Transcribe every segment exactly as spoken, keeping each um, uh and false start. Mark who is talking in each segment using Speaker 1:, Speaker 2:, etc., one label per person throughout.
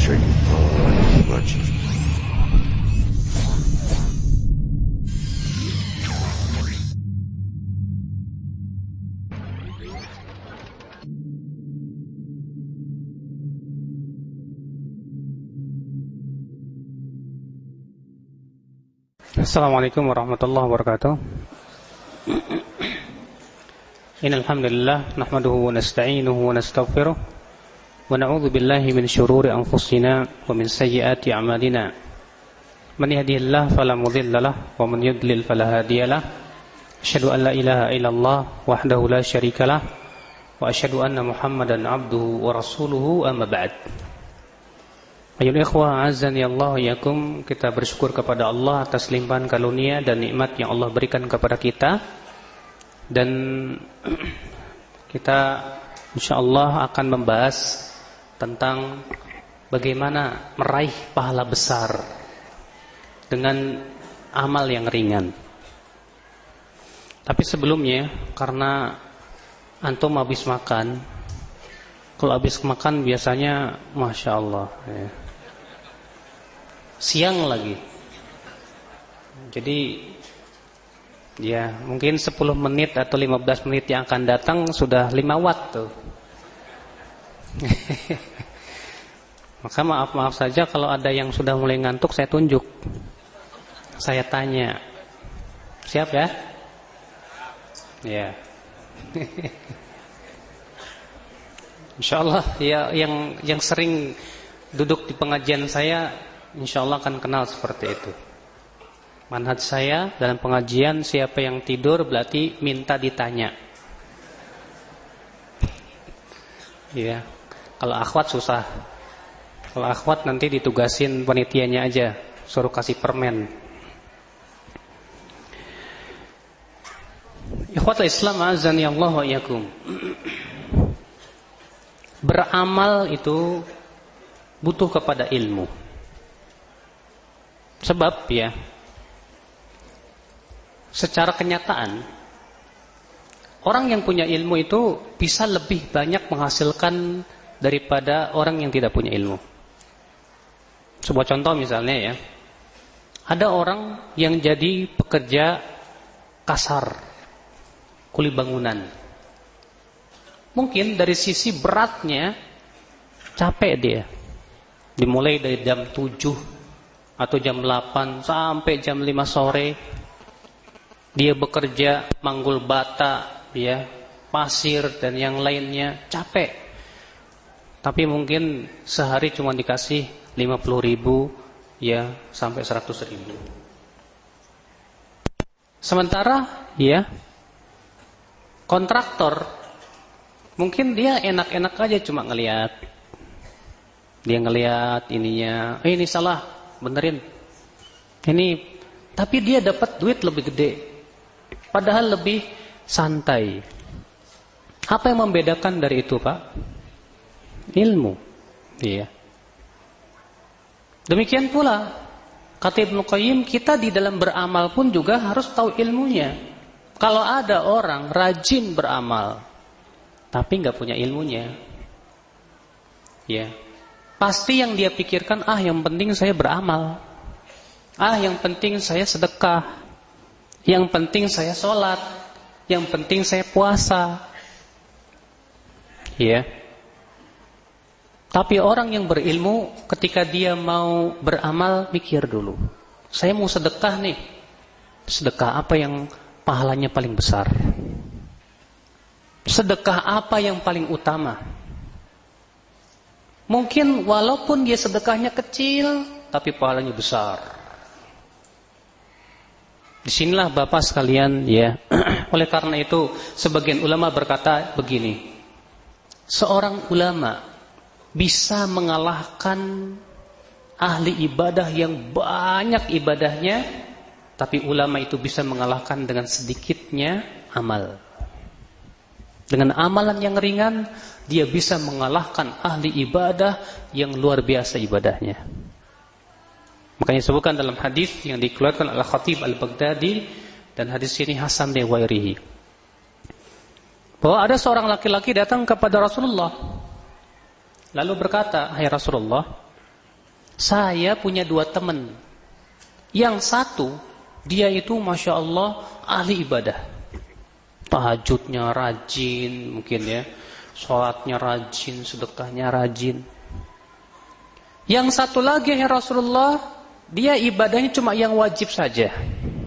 Speaker 1: الشيطان الرجيم
Speaker 2: Assalamualaikum warahmatullahi wabarakatuh. Innal hamdalillah nahmaduhu wa nasta'inuhu wa nastaghfiruh wa na'udzu billahi min shururi anfusina wa min sayyiati a'malina. Man yahdihillahu fala mudilla lahu wa man yudlil fala hadiyalah. Asyhadu an la ilaha illallah wahdahu la syarikalah wa asyhadu anna Muhammadan 'abduhu wa rasuluhu amma ba'd. Ayol ikhwah azani Allah yakum, kita bersyukur kepada Allah atas limpahan karunia dan nikmat yang Allah berikan kepada kita, dan kita insyaallah akan membahas tentang bagaimana meraih pahala besar dengan amal yang ringan. Tapi sebelumnya, karena antum habis makan, kalau habis makan biasanya masya Allah ya, siang lagi. Jadi ya mungkin sepuluh menit atau lima belas menit yang akan datang sudah lima watt tuh. Maka maaf-maaf saja kalau ada yang sudah mulai ngantuk, saya tunjuk, saya tanya, siap ya? Ya. Insyaallah ya, yang yang sering duduk di pengajian saya insyaallah akan kenal seperti itu. Manhaj saya dalam pengajian, siapa yang tidur berarti minta ditanya. Ya. Kalau akhwat susah. Kalau akhwat nanti ditugasin panitianya aja, suruh kasih permen. Ikhwatul Islam azani Allah wa iyyakum. Beramal itu butuh kepada ilmu. Sebab ya, secara kenyataan orang yang punya ilmu itu bisa lebih banyak menghasilkan daripada orang yang tidak punya ilmu. Sebuah contoh misalnya ya, ada orang yang jadi pekerja kasar, kuli bangunan. Mungkin dari sisi beratnya capek dia. Dimulai dari jam tujuh atau jam delapan sampai jam lima sore. Dia bekerja manggul bata, ya, pasir dan yang lainnya, capek. Tapi mungkin sehari cuma dikasih lima puluh ribu ya sampai seratus ribu. Sementara ya kontraktor mungkin dia enak-enak aja cuma ngelihat. Dia ngelihat ininya, eh ini salah, benerin. Ini, tapi dia dapat duit lebih gede. Padahal lebih santai. Apa yang membedakan dari itu, Pak? Ilmu. Iya. Demikian pula kata Ibnu Qayyim, kita di dalam beramal pun juga harus tahu ilmunya. Kalau ada orang rajin beramal tapi nggak punya ilmunya, ya, pasti yang dia pikirkan, ah yang penting saya beramal, ah yang penting saya sedekah, yang penting saya sholat, yang penting saya puasa, ya. Tapi orang yang berilmu ketika dia mau beramal, mikir dulu, saya mau sedekah nih, sedekah apa yang pahalanya paling besar? Sedekah apa yang paling utama? Mungkin walaupun dia sedekahnya kecil, tapi pahalanya besar. Disinilah Bapak sekalian ya. Oleh karena itu sebagian ulama berkata begini, seorang ulama bisa mengalahkan ahli ibadah yang banyak ibadahnya, tapi ulama itu bisa mengalahkan dengan sedikitnya amal. Dengan amalan yang ringan, dia bisa mengalahkan ahli ibadah yang luar biasa ibadahnya. Makanya disebutkan dalam hadis yang dikeluarkan oleh Khatib Al-Baghdadi, dan hadis ini hasan li ghairihi, bahwa ada seorang laki-laki datang kepada Rasulullah lalu berkata, "Hai Rasulullah, Saya punya dua teman. Yang satu, dia itu Masya Allah ahli ibadah. Tahajudnya rajin mungkin ya. Sholatnya rajin, sedekahnya rajin. Yang satu lagi ya Rasulullah, dia ibadahnya cuma yang wajib saja.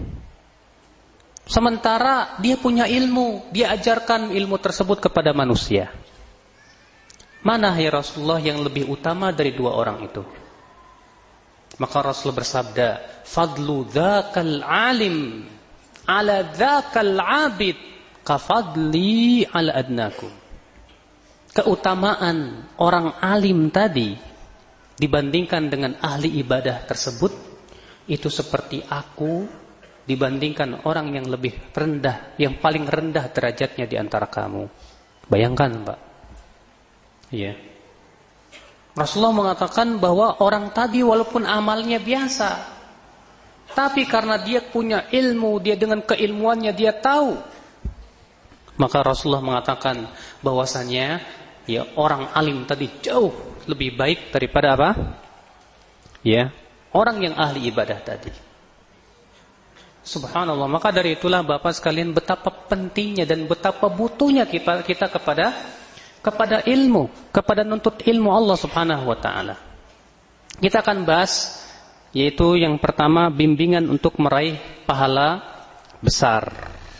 Speaker 2: Sementara dia punya ilmu, dia ajarkan ilmu tersebut kepada manusia. Mana ya Rasulullah yang lebih utama dari dua orang itu? Maka Rasul bersabda, "Fadlu dzakal alim ala dzakal abid kafadli ala adnakum." Keutamaan orang alim tadi dibandingkan dengan ahli ibadah tersebut itu seperti aku dibandingkan orang yang lebih rendah, yang paling rendah derajatnya di antara kamu. Bayangkan, Pak. Iya. Rasulullah mengatakan bahwa orang tadi walaupun amalnya biasa, tapi karena dia punya ilmu, dia dengan keilmuannya dia tahu. Maka Rasulullah mengatakan bahwasanya ya orang alim tadi jauh lebih baik daripada apa? Ya, orang yang ahli ibadah tadi. Subhanallah, maka dari itulah Bapak sekalian betapa pentingnya dan betapa butuhnya kita, kita kepada kepada ilmu, kepada nuntut ilmu Allah Subhanahu wa taala. Kita akan bahas yaitu yang pertama bimbingan untuk meraih pahala besar.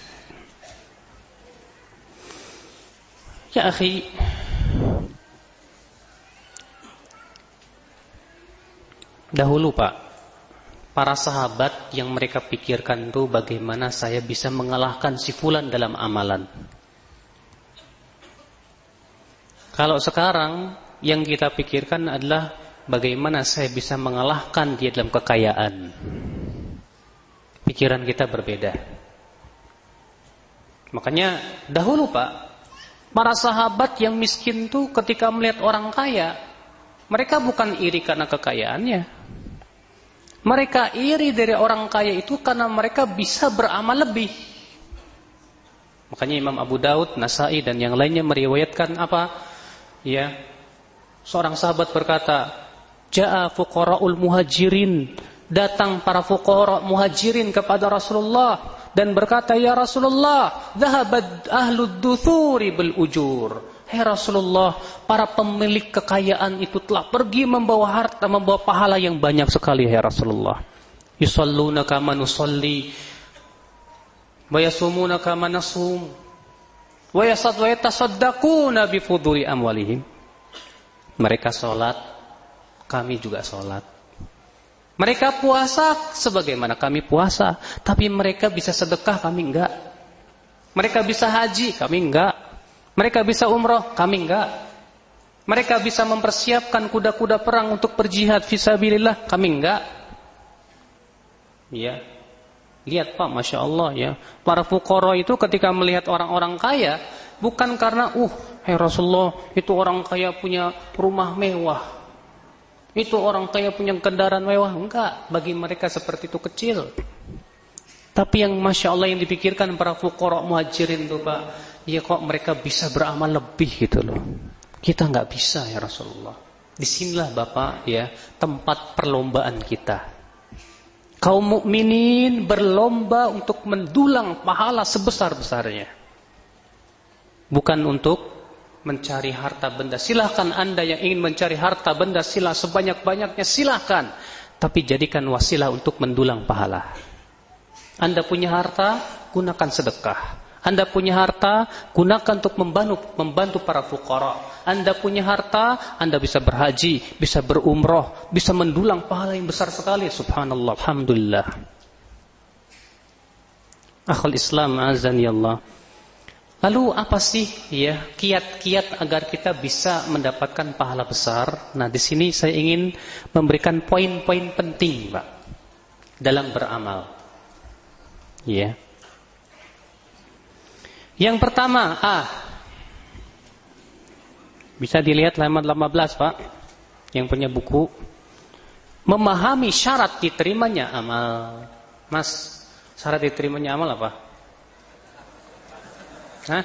Speaker 2: Ya akhi, dahulu Pak, para sahabat yang mereka pikirkan itu bagaimana saya bisa mengalahkan si fulan dalam amalan. Kalau sekarang yang kita pikirkan adalah bagaimana saya bisa mengalahkan dia dalam kekayaan. Pikiran kita berbeda. Makanya dahulu Pak, para sahabat yang miskin itu ketika melihat orang kaya, mereka bukan iri karena kekayaannya. Mereka iri dari orang kaya itu karena mereka bisa beramal lebih. Makanya Imam Abu Daud, Nasai dan yang lainnya meriwayatkan apa? Ya, seorang sahabat berkata, "Ja'a fuqara'ul muhajirin." Datang para fuqara' muhajirin kepada Rasulullah dan berkata, "Ya Rasulullah, dhahabat ahlud duthuri bil ujur." Hai Rasulullah, para pemilik kekayaan itu telah pergi membawa harta, membawa pahala yang banyak sekali, hai Rasulullah. Yusalluna kama nusalli, wa yasumuna kama nasum, wa yatasaddaquna bi fuduli amwalihim. Mereka salat, kami juga salat. Mereka puasa sebagaimana kami puasa, tapi mereka bisa sedekah, kami enggak. Mereka bisa haji, kami enggak. Mereka bisa umroh, kami enggak. Mereka bisa mempersiapkan kuda-kuda perang untuk berjihad fisabilillah, kami enggak. Ya, lihat Pak, Masya Allah ya. Para fuqara itu ketika melihat orang-orang kaya, bukan karena, uh, hai Rasulullah, itu orang kaya punya rumah mewah, itu orang kaya punya kendaraan mewah. Enggak, bagi mereka seperti itu kecil. Tapi yang Masya Allah yang dipikirkan para fuqara muhajirin itu Pak, ya kok mereka bisa beramal lebih gitu loh. Kita enggak bisa ya Rasulullah. Disinilah Bapak ya, tempat perlombaan kita. Kaum mukminin berlomba untuk mendulang pahala sebesar-besarnya. Bukan untuk mencari harta benda. Silahkan Anda yang ingin mencari harta benda, silah sebanyak-banyaknya silahkan. Tapi jadikan wasilah untuk mendulang pahala. Anda punya harta, gunakan sedekah. Anda punya harta, gunakan untuk membantu, membantu para fuqara. Anda punya harta, Anda bisa berhaji, bisa berumroh, bisa mendulang pahala yang besar sekali. Subhanallah, alhamdulillah. Akhul Islam, azani Allah. Lalu apa sih ya kiat-kiat agar kita bisa mendapatkan pahala besar? Nah, di sini saya ingin memberikan poin-poin penting, Pak, dalam beramal. Ya. Yang pertama, ah, bisa dilihat halaman lima belas, Pak, yang punya buku. Memahami syarat diterimanya amal. Mas, syarat diterimanya amal apa? Hah?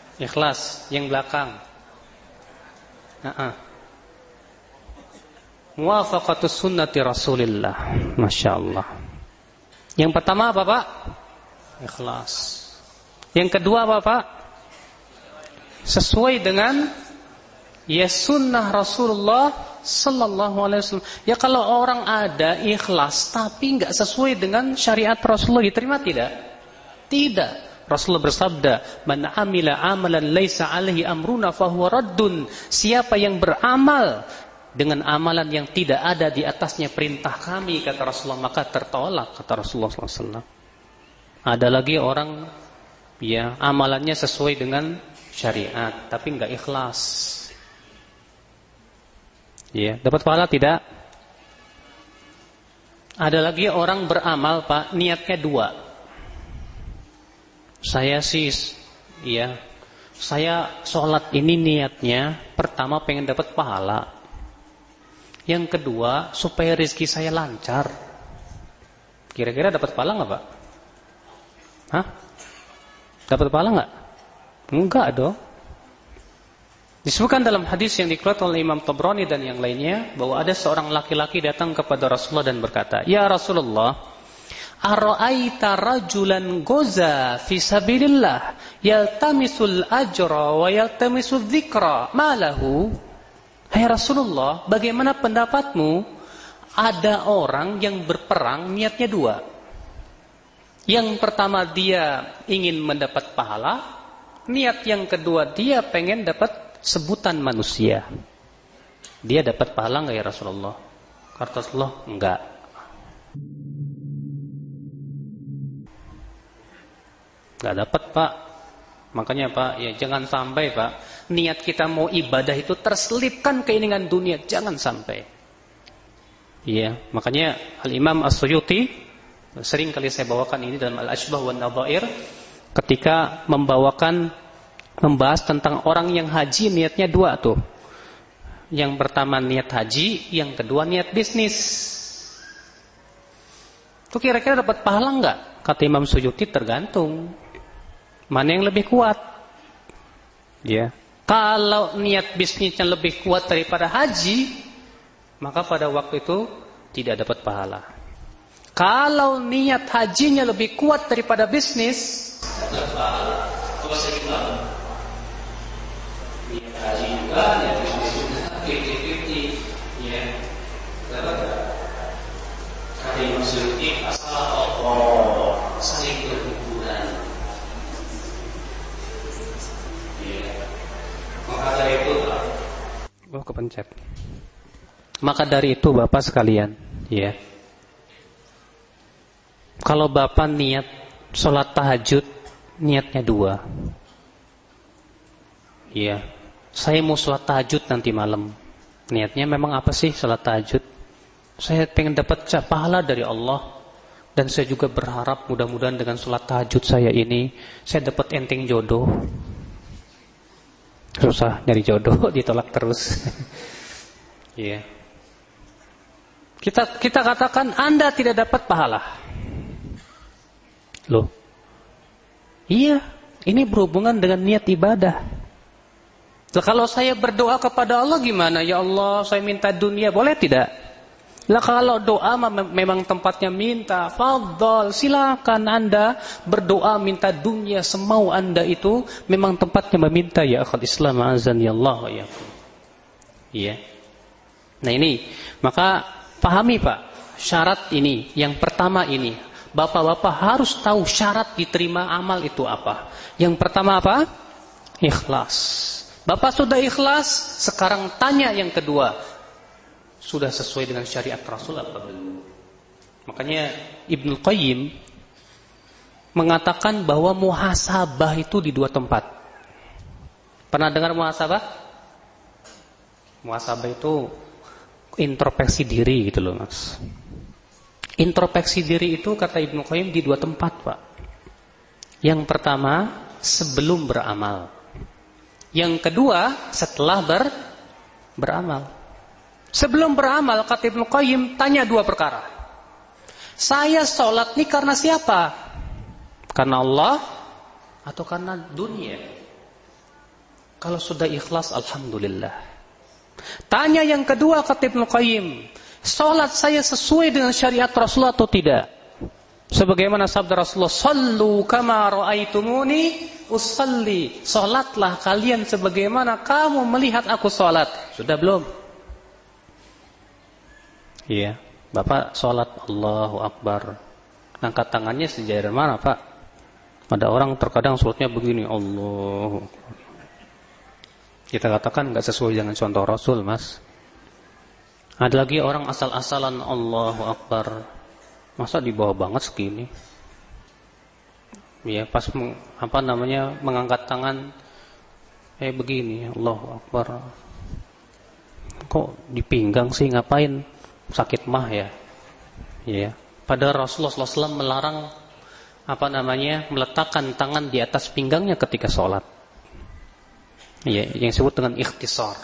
Speaker 2: Ikhlas, yang belakang. Nah, muwafaqatus sunnati Rasulillah. Masya Allah. Yang pertama apa Pak? Ikhlas. Yang kedua apa Pak? Sesuai dengan ya sunnah Rasulullah sallallahu alaihi wasallam. Ya kalau orang ada ikhlas tapi enggak sesuai dengan syariat Rasulullah, diterima tidak? Tidak. Rasulullah bersabda, "Man 'amila 'amalan laisa 'alaihi amruna fahuwa raddun." Siapa yang beramal dengan amalan yang tidak ada di atasnya perintah kami, kata Rasulullah, maka tertolak, kata Rasulullah sallallahu alaihi wasallam. Ada lagi orang ya amalannya sesuai dengan syariat tapi enggak ikhlas. Ya, dapat pahala tidak? Ada lagi orang beramal, Pak, niatnya dua. Saya sih ya, saya sholat ini niatnya pertama pengen dapat pahala. Yang kedua, supaya rezeki saya lancar. Kira-kira dapat pahala nggak Pak? Hah? Dapat pahala nggak? Enggak dong. Disebutkan dalam hadis yang dikeluarkan oleh Imam Tabrani dan yang lainnya, bahwa ada seorang laki-laki datang kepada Rasulullah dan berkata, "Ya Rasulullah, ara'aita rajulan goza fi sabilillah yaltamisul ajra wa yaltamisul dzikra ma lahu?" Hai Rasulullah, bagaimana pendapatmu? Ada orang yang berperang niatnya dua. Yang pertama dia ingin mendapat pahala, niat yang kedua dia pengen dapat sebutan manusia. Dia dapat pahala enggak ya Rasulullah? Kata Rasulullah, enggak. Enggak dapat Pak. Makanya Pak, ya jangan sampai Pak, niat kita mau ibadah itu terselipkan keinginan dunia, jangan sampai. Iya, makanya Al-Imam As-Suyuti sering kali saya bawakan ini dalam Al-Ashbah wan Nadhair ketika membawakan membahas tentang orang yang haji niatnya dua tuh. Yang pertama niat haji, yang kedua niat bisnis. Itu kira-kira dapat pahala enggak? Kata Imam Suyuti, tergantung mana yang lebih kuat. Ya. Kalau niat bisnisnya lebih kuat daripada haji, maka pada waktu itu tidak dapat pahala. Kalau niat hajinya lebih kuat daripada bisnis, dapat pahala. Coba saya bilang, niat haji juga, niat bisnis juga, fifty fifty, ya, dapat tak? Kata Imam Suyuti, asal Allah saling berhubungan. Maka dari itu, oh kepencet. Maka dari itu Bapak sekalian, ya. Kalau Bapak niat sholat tahajud, niatnya dua. Ya, saya mau sholat tahajud nanti malam. Niatnya memang apa sih sholat tahajud? Saya pengen dapat pahala dari Allah. Dan saya juga berharap mudah-mudahan dengan sholat tahajud saya ini, saya dapat enteng jodoh. Susah nyari jodoh, ditolak terus. Iya. Kita kita katakan Anda tidak dapat pahala. Loh. Iya, ini berhubungan dengan niat ibadah. Lah kalau saya berdoa kepada Allah gimana? Ya Allah, saya minta dunia, boleh tidak? Lah kalau doa memang tempatnya minta, fadhal, silakan Anda berdoa minta dunia semau Anda, itu memang tempatnya meminta, ya akhul Islam azani Allah ya. Iya. Nah ini, maka pahami Pak, syarat ini, yang pertama ini, Bapak-bapak harus tahu syarat diterima amal itu apa. Yang pertama apa? Ikhlas. Bapak sudah ikhlas, sekarang tanya yang kedua, sudah sesuai dengan syariat Rasul apa belum? Makanya Ibnu Qayyim mengatakan bahwa muhasabah itu di dua tempat. Pernah dengar muhasabah? Muhasabah itu introspeksi diri gitu loh Mas. Introspeksi diri itu kata Ibnu Qayyim di dua tempat Pak. Yang pertama sebelum beramal. Yang kedua setelah ber, beramal. Sebelum beramal kata Ibnu Qayyim tanya dua perkara. Saya sholat ini karena siapa? Karena Allah atau karena dunia? Kalau sudah ikhlas alhamdulillah. Tanya yang kedua kata Ibnu Qayyim, salat saya sesuai dengan syariat Rasulullah atau tidak? Sebagaimana sabda Rasulullah, "Shallu kama ra'aitumuni usalli." Salatlah kalian sebagaimana kamu melihat aku salat. Sudah belum? Iya, Bapak salat Allahu Akbar. Angkat tangannya sejauh mana, Pak? Ada orang terkadang salatnya begini, Allahu Akbar. Kita katakan enggak sesuai dengan contoh Rasul, Mas. Ada lagi orang asal-asalan Allahu Akbar. Masa di bawah banget segini? Ya, pas meng, apa namanya mengangkat tangan eh begini, Allahu Akbar. Kok di pinggang sih, ngapain? Sakit mah ya. Ya. Padahal Rasulullah sallallahu alaihi wasallam melarang apa namanya meletakkan tangan di atas pinggangnya ketika sholat. Ya, yang disebut dengan ikhtisar.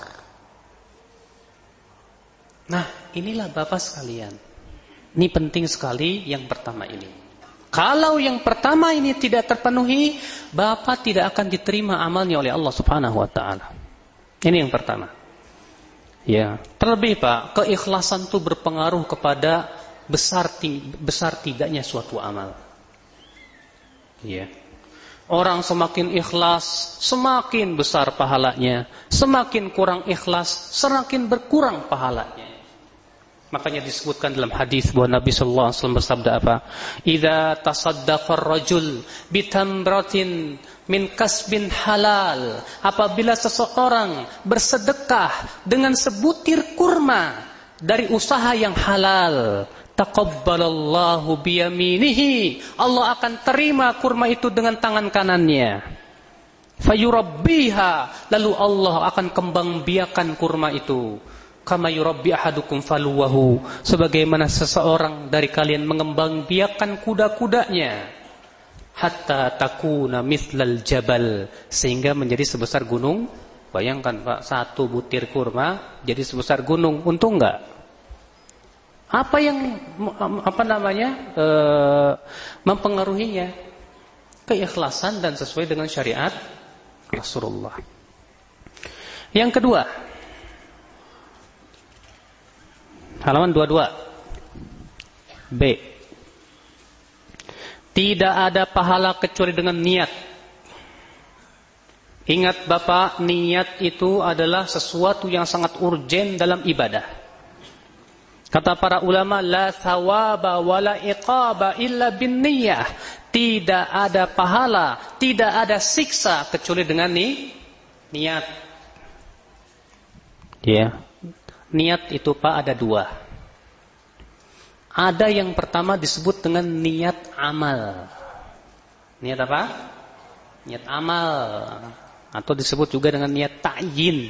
Speaker 2: Nah, inilah Bapak sekalian. Ini penting sekali yang pertama ini. Kalau yang pertama ini tidak terpenuhi, Bapak tidak akan diterima amalnya oleh Allah Subhanahu wa taala. Ini yang pertama. Ya, terlebih Pak, keikhlasan itu berpengaruh kepada besar besar tidaknya suatu amal. Ya. Orang semakin ikhlas, semakin besar pahalanya. Semakin kurang ikhlas, semakin berkurang pahalanya. Makanya disebutkan dalam hadis bahwa Nabi sallallahu alaihi wasallam bersabda apa? "Idza tasaddaqa ar-rajul bitamratin min kasbin halal." Apabila seseorang bersedekah dengan sebutir kurma dari usaha yang halal, taqabbalallahu biyaminihi, Allah akan terima kurma itu dengan tangan kanannya. Fayurabbiha, lalu Allah akan kembang biakan kurma itu. Kama yurabbi ahadukum faluwahu, sebagaimana seseorang dari kalian mengembang biakan kuda-kudanya. Hatta takuna mithlal jabal, sehingga menjadi sebesar gunung. Bayangkan Pak, satu butir kurma jadi sebesar gunung, untung enggak? Apa yang apa namanya e, mempengaruhinya? Keikhlasan dan sesuai dengan syariat Rasulullah. Yang kedua, halaman dua puluh dua B. Tidak ada pahala kecuali dengan niat. Ingat Bapak, niat itu adalah sesuatu yang sangat urgen dalam ibadah. Kata para ulama, la thawaba wala iqaba illa bin niyah. Tidak ada pahala, tidak ada siksa kecuali dengan ni, niat. Ya. Niat itu Pak ada dua. Ada yang pertama disebut dengan niat amal. Niat apa? Niat amal. Atau disebut juga dengan niat ta'yin.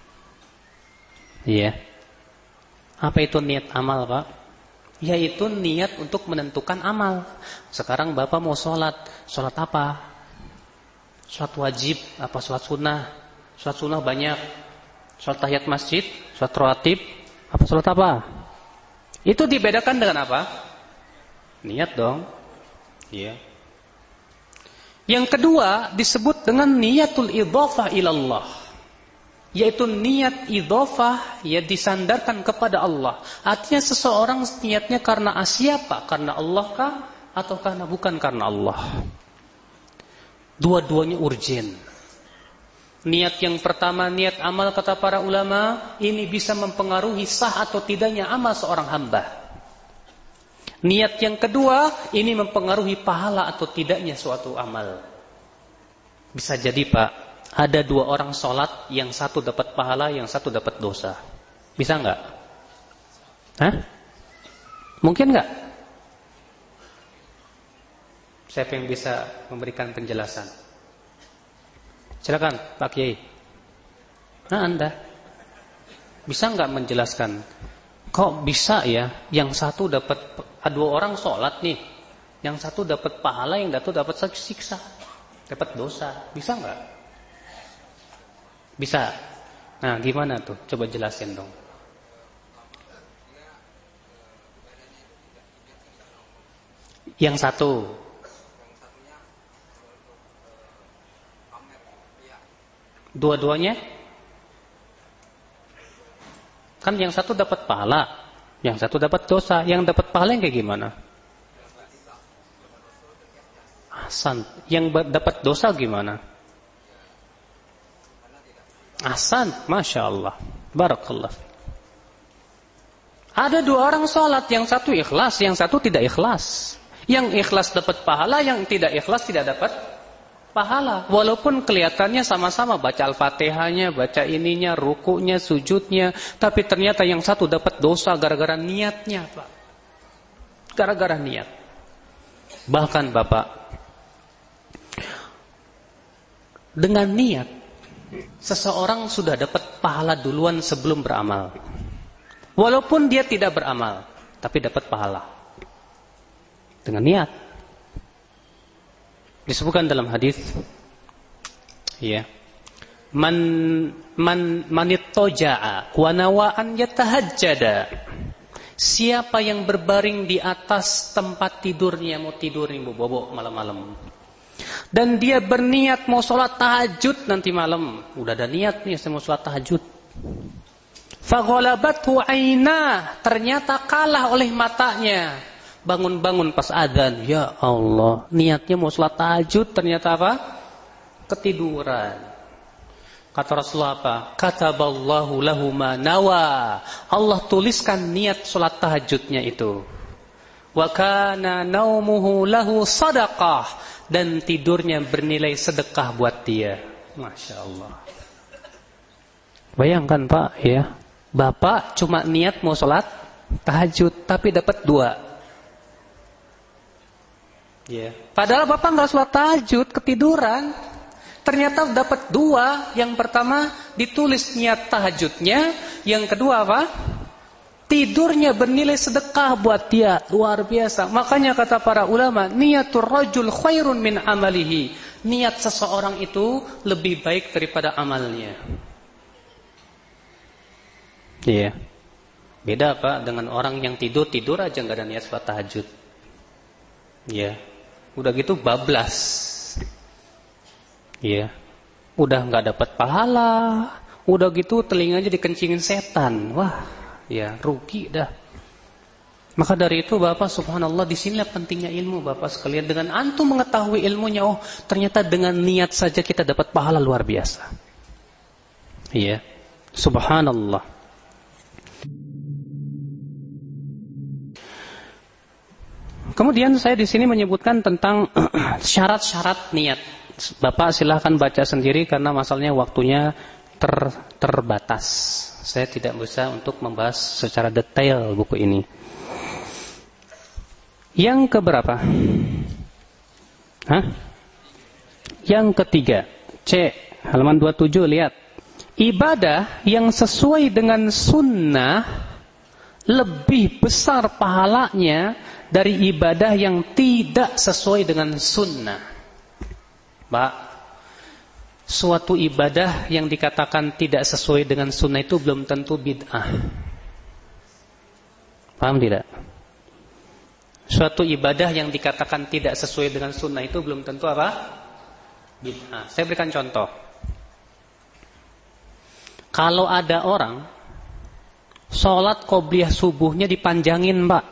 Speaker 2: Iya. Apa itu niat amal Pak? Yaitu niat untuk menentukan amal. Sekarang Bapak mau sholat. Sholat apa? Sholat wajib, apa sholat sunnah? Sholat sunnah banyak. Sholat tahiyat masjid, sholat rawatib, apa sholat apa? Itu dibedakan dengan apa? Niat dong. Iya. Yang kedua disebut dengan niatul idhafah ilallah, yaitu niat idhafah ya disandarkan kepada Allah. Artinya seseorang niatnya karena siapa? Karena Allah kah? Atau karena bukan karena Allah? Dua-duanya urgen. Niat yang pertama, niat amal, kata para ulama, ini bisa mempengaruhi sah atau tidaknya amal seorang hamba. Niat yang kedua, ini mempengaruhi pahala atau tidaknya suatu amal. Bisa jadi Pak, ada dua orang sholat, yang satu dapat pahala, yang satu dapat dosa. Bisa nggak? Hah? Mungkin nggak? Siapa yang bisa memberikan penjelasan? Silakan Pak Kiai. Nah Anda bisa nggak menjelaskan? Kok bisa ya? Yang satu dapat, dua orang sholat nih, yang satu dapat pahala, yang satu dapat siksa, dapat dosa. Bisa nggak? Bisa. Nah gimana tuh? Coba jelasin dong. Yang satu. Dua-duanya Kan yang satu dapat pahala, yang satu dapat dosa. Yang dapat pahala yang kayak gimana? Ahsan. Yang dapat dosa gimana? Ahsan. Masya Allah. Barakallah. Ada dua orang sholat, yang satu ikhlas, yang satu tidak ikhlas. Yang ikhlas dapat pahala, yang tidak ikhlas tidak dapat pahala. Walaupun kelihatannya sama-sama baca Al-Fatihahnya, baca ininya, rukunya, sujudnya, tapi ternyata yang satu dapat dosa gara-gara niatnya, Pak. Gara-gara niat. Bahkan Bapak, dengan niat seseorang sudah dapat pahala duluan sebelum beramal. Walaupun dia tidak beramal, tapi dapat pahala dengan niat. Disebutkan dalam hadis, ya, man man manittoja'a wa nawa an yatahajjada. Siapa yang berbaring di atas tempat tidurnya, mau tidur nih bobo malam-malam, dan dia berniat mau sholat tahajud nanti malam, udah ada niat nih saya mau sholat tahajud. Faghalabathu ainah, ternyata kalah oleh matanya. Bangun-bangun pas adzan, ya Allah, niatnya mau sholat tahajud, ternyata apa? Ketiduran. Kata Rasulullah apa? Kataballahu lahu ma nawa. Allah tuliskan niat sholat tahajudnya itu. Wa kana naumuhu lahu sadaqah, dan tidurnya bernilai sedekah buat dia. Masya Allah. Bayangkan Pak, ya, Bapak cuma niat mau sholat tahajud, tapi dapat dua. Ya. Padahal Bapak nggak sholat tahajud, ketiduran. Ternyata dapat dua. Yang pertama ditulis niat tahajudnya, yang kedua apa? Tidurnya bernilai sedekah buat dia. Luar biasa. Makanya kata para ulama, niatur rajul khairun min amalihi. Niat seseorang itu lebih baik daripada amalnya. Iya. Beda Pak dengan orang yang tidur tidur aja nggak ada niat sholat tahajud. Iya. Udah gitu bablas. Iya. Udah nggak dapat pahala. Udah gitu telinganya dikencingin setan. Wah, ya rugi dah. Maka dari itu Bapak, subhanallah, disinilah pentingnya ilmu Bapak sekalian. Dengan antum mengetahui ilmunya, oh ternyata dengan niat saja kita dapat pahala luar biasa. Iya. Subhanallah. Kemudian saya di sini menyebutkan tentang syarat-syarat niat. Bapak silahkan baca sendiri karena masalahnya waktunya ter, terbatas. Saya tidak bisa untuk membahas secara detail buku ini. Yang keberapa? Hah? Yang ketiga. C, halaman dua puluh tujuh, lihat. Ibadah yang sesuai dengan sunnah lebih besar pahalanya dari ibadah yang tidak sesuai dengan sunnah. Pak, suatu ibadah yang dikatakan tidak sesuai dengan sunnah itu belum tentu bid'ah. Paham tidak? Suatu ibadah yang dikatakan tidak sesuai dengan sunnah itu belum tentu apa? Bid'ah. Saya berikan contoh. Kalau ada orang sholat qobliyah subuhnya dipanjangin, Pak.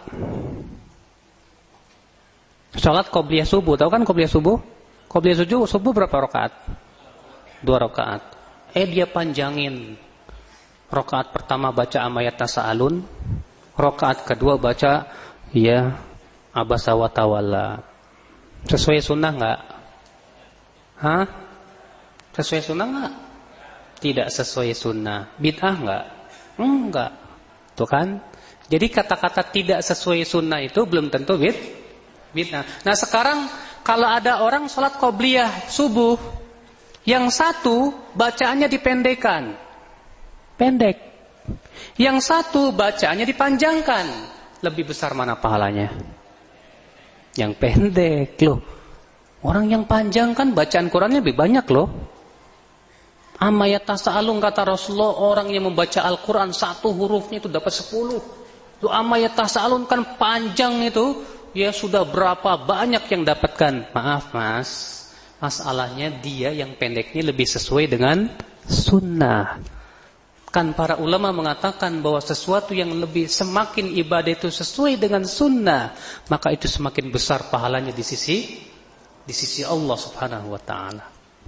Speaker 2: Sholat qobliyah subuh, tahu kan qobliyah subuh? Qobliyah subuh, subuh berapa rakaat? Dua rakaat. Eh dia panjangin. Rakaat pertama baca amayat tasa'alun, rakaat kedua baca ya abasa wa tawalla. Sesuai sunnah enggak? Hah? Sesuai sunnah enggak? Tidak sesuai sunnah. Bid'ah enggak? Enggak. Tuh kan? Jadi kata-kata tidak sesuai sunnah itu belum tentu bid, bid'ah. Nah sekarang kalau ada orang sholat qobliyah subuh, yang satu bacaannya dipendekkan, pendek. Yang satu bacaannya dipanjangkan, lebih besar mana pahalanya? Yang pendek loh. Orang yang panjang kan bacaan Qurannya lebih banyak loh. Amayat tasa'alun kata Rasulullah, orang yang membaca Al-Quran satu hurufnya itu dapat sepuluh. Itu amayat tasa'alun kan panjang itu, ya sudah berapa banyak yang dapatkan. Maaf mas, masalahnya dia yang pendeknya lebih sesuai dengan sunnah. Kan para ulama mengatakan bahwa sesuatu yang lebih semakin ibadah itu sesuai dengan sunnah, maka itu semakin besar pahalanya di sisi di sisi Allah Subhanahu wa taala.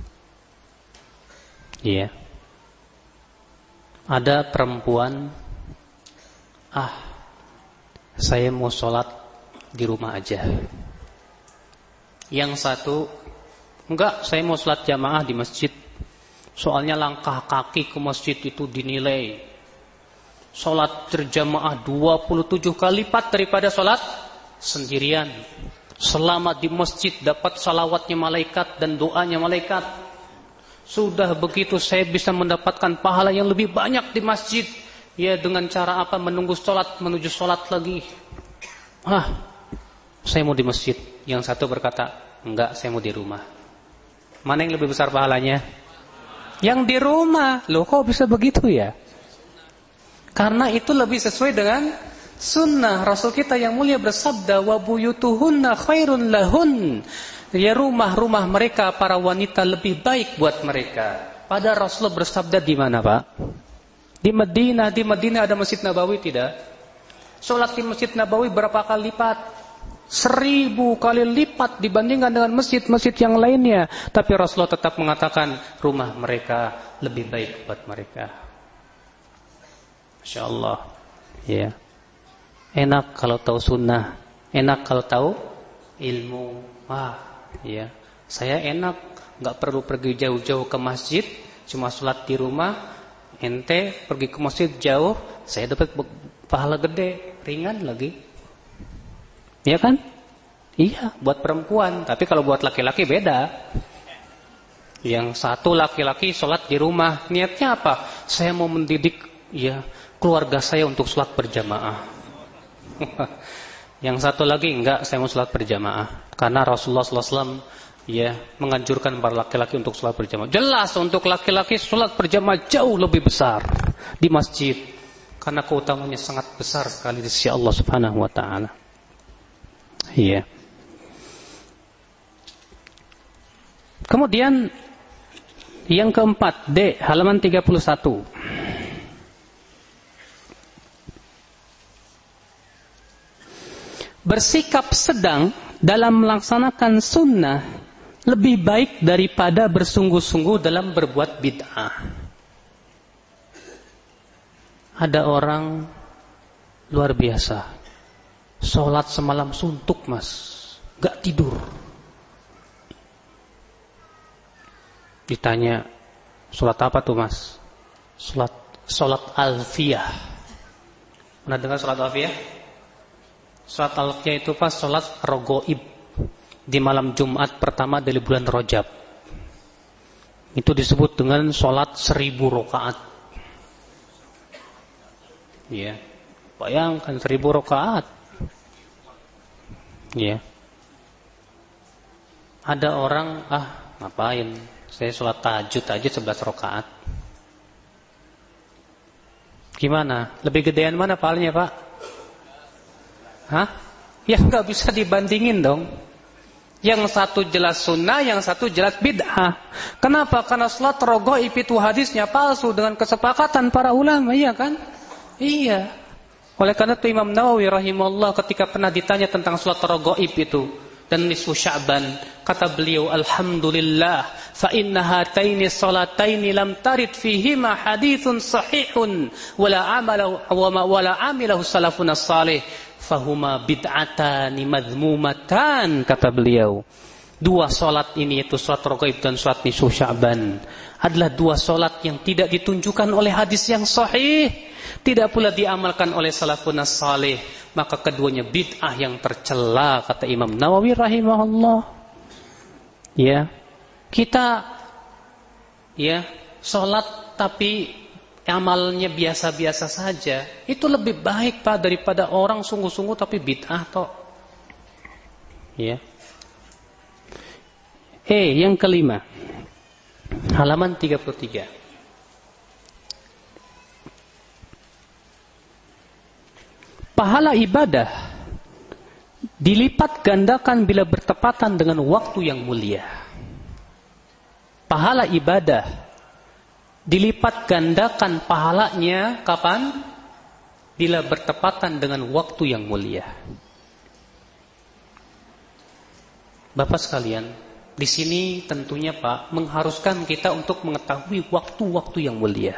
Speaker 2: Iya. Ada perempuan, ah, saya mau sholat di rumah aja. Yang satu, enggak, saya mau sholat jamaah di masjid. Soalnya langkah kaki ke masjid itu dinilai sholat berjamaah dua puluh tujuh kali lipat daripada sholat sendirian. Selama di masjid dapat salawatnya malaikat dan doanya malaikat. Sudah begitu saya bisa mendapatkan pahala yang lebih banyak di masjid. Ya, dengan cara apa? Menunggu sholat, menuju sholat lagi. Ah, saya mau di masjid. Yang satu berkata, enggak, saya mau di rumah. Mana yang lebih besar pahalanya? Yang di rumah. Loh, kok bisa begitu ya? Karena itu lebih sesuai dengan sunnah. Rasul kita yang mulia bersabda, wa buyutuhunna khairun lahun. Ya, rumah-rumah mereka para wanita lebih baik buat mereka. Pada Rasulullah bersabda di mana, Pak? Di Madinah. Di Madinah ada Masjid Nabawi tidak? Sholat di Masjid Nabawi berapa kali lipat? Seribu kali lipat dibandingkan dengan masjid-masjid yang lainnya. Tapi Rasulullah tetap mengatakan rumah mereka lebih baik buat mereka. Masya Allah. Ya. Enak kalau tahu sunnah. Enak kalau tahu ilmu. Wah, ya. Saya enak, nggak perlu pergi jauh-jauh ke masjid, cuma sholat di rumah. Ente pergi ke masjid jauh, saya dapat pahala gede, ringan lagi. Iya kan? Iya, buat perempuan. Tapi kalau buat laki-laki beda. Yang satu laki-laki sholat di rumah, niatnya apa? Saya mau mendidik ya keluarga saya untuk sholat berjamaah. Yang satu lagi enggak, saya mau sholat berjamaah. Karena Rasulullah shallallahu alaihi wasallam ya menganjurkan para laki-laki untuk sholat berjamaah. Jelas untuk laki-laki sholat berjamaah jauh lebih besar di masjid. Karena keutamanya sangat besar sekali di sisi Allah Subhanahu wa taala. Iya. Kemudian yang keempat, D, halaman tiga puluh satu. Bersikap sedang dalam melaksanakan sunnah lebih baik daripada bersungguh-sungguh dalam berbuat bid'ah. Ada orang luar biasa, sholat semalam suntuk mas, gak tidur. Ditanya, sholat apa tuh mas? Sholat, sholat alfiyah. Pernah dengar sholat alfiyah? Sholat alfiyah itu pas sholat rogoib di malam Jumat pertama dari bulan Rajab. Itu disebut dengan sholat seribu rakaat. Ya, bayangkan seribu rakaat. Ya. Ada orang, ah ngapain? Saya sholat tahajud aja sebelas rakaat. Gimana? Lebih gedean mana pahalanya Pak? Hah? Ya nggak bisa dibandingin dong. Yang satu jelas sunnah, yang satu jelas bid'ah. Kenapa? Karena sholat rogoib itu hadisnya palsu dengan kesepakatan para ulama, iya kan? Iya. Oleh karena itu Imam Nawawi rahimahullah ketika pernah ditanya tentang sholat rogoib itu dan nisfu Sya'ban, kata beliau, alhamdulillah fa inna hataini salataini lam tarid fihima haditsun sahihun wala amalahu wala amilahu salafun as-salih fahuma bid'atani madhmumatan, kata beliau. Dua salat ini, yaitu salat rogoib dan salat nisfu Sya'ban, adalah dua salat yang tidak ditunjukkan oleh hadis yang sahih, tidak pula diamalkan oleh salafun as-salih, maka keduanya bid'ah yang tercela, kata Imam Nawawi rahimahullah. Ya, kita ya salat tapi amalnya biasa-biasa saja, itu lebih baik Pak daripada orang sungguh-sungguh tapi bid'ah toh. Ya. Eh, yang kelima, halaman tiga puluh tiga. Pahala ibadah dilipat gandakan bila bertepatan dengan waktu yang mulia. Pahala ibadah dilipat gandakan pahalanya kapan? Bila bertepatan dengan waktu yang mulia. Bapak sekalian, di sini tentunya Pak mengharuskan kita untuk mengetahui waktu-waktu yang mulia.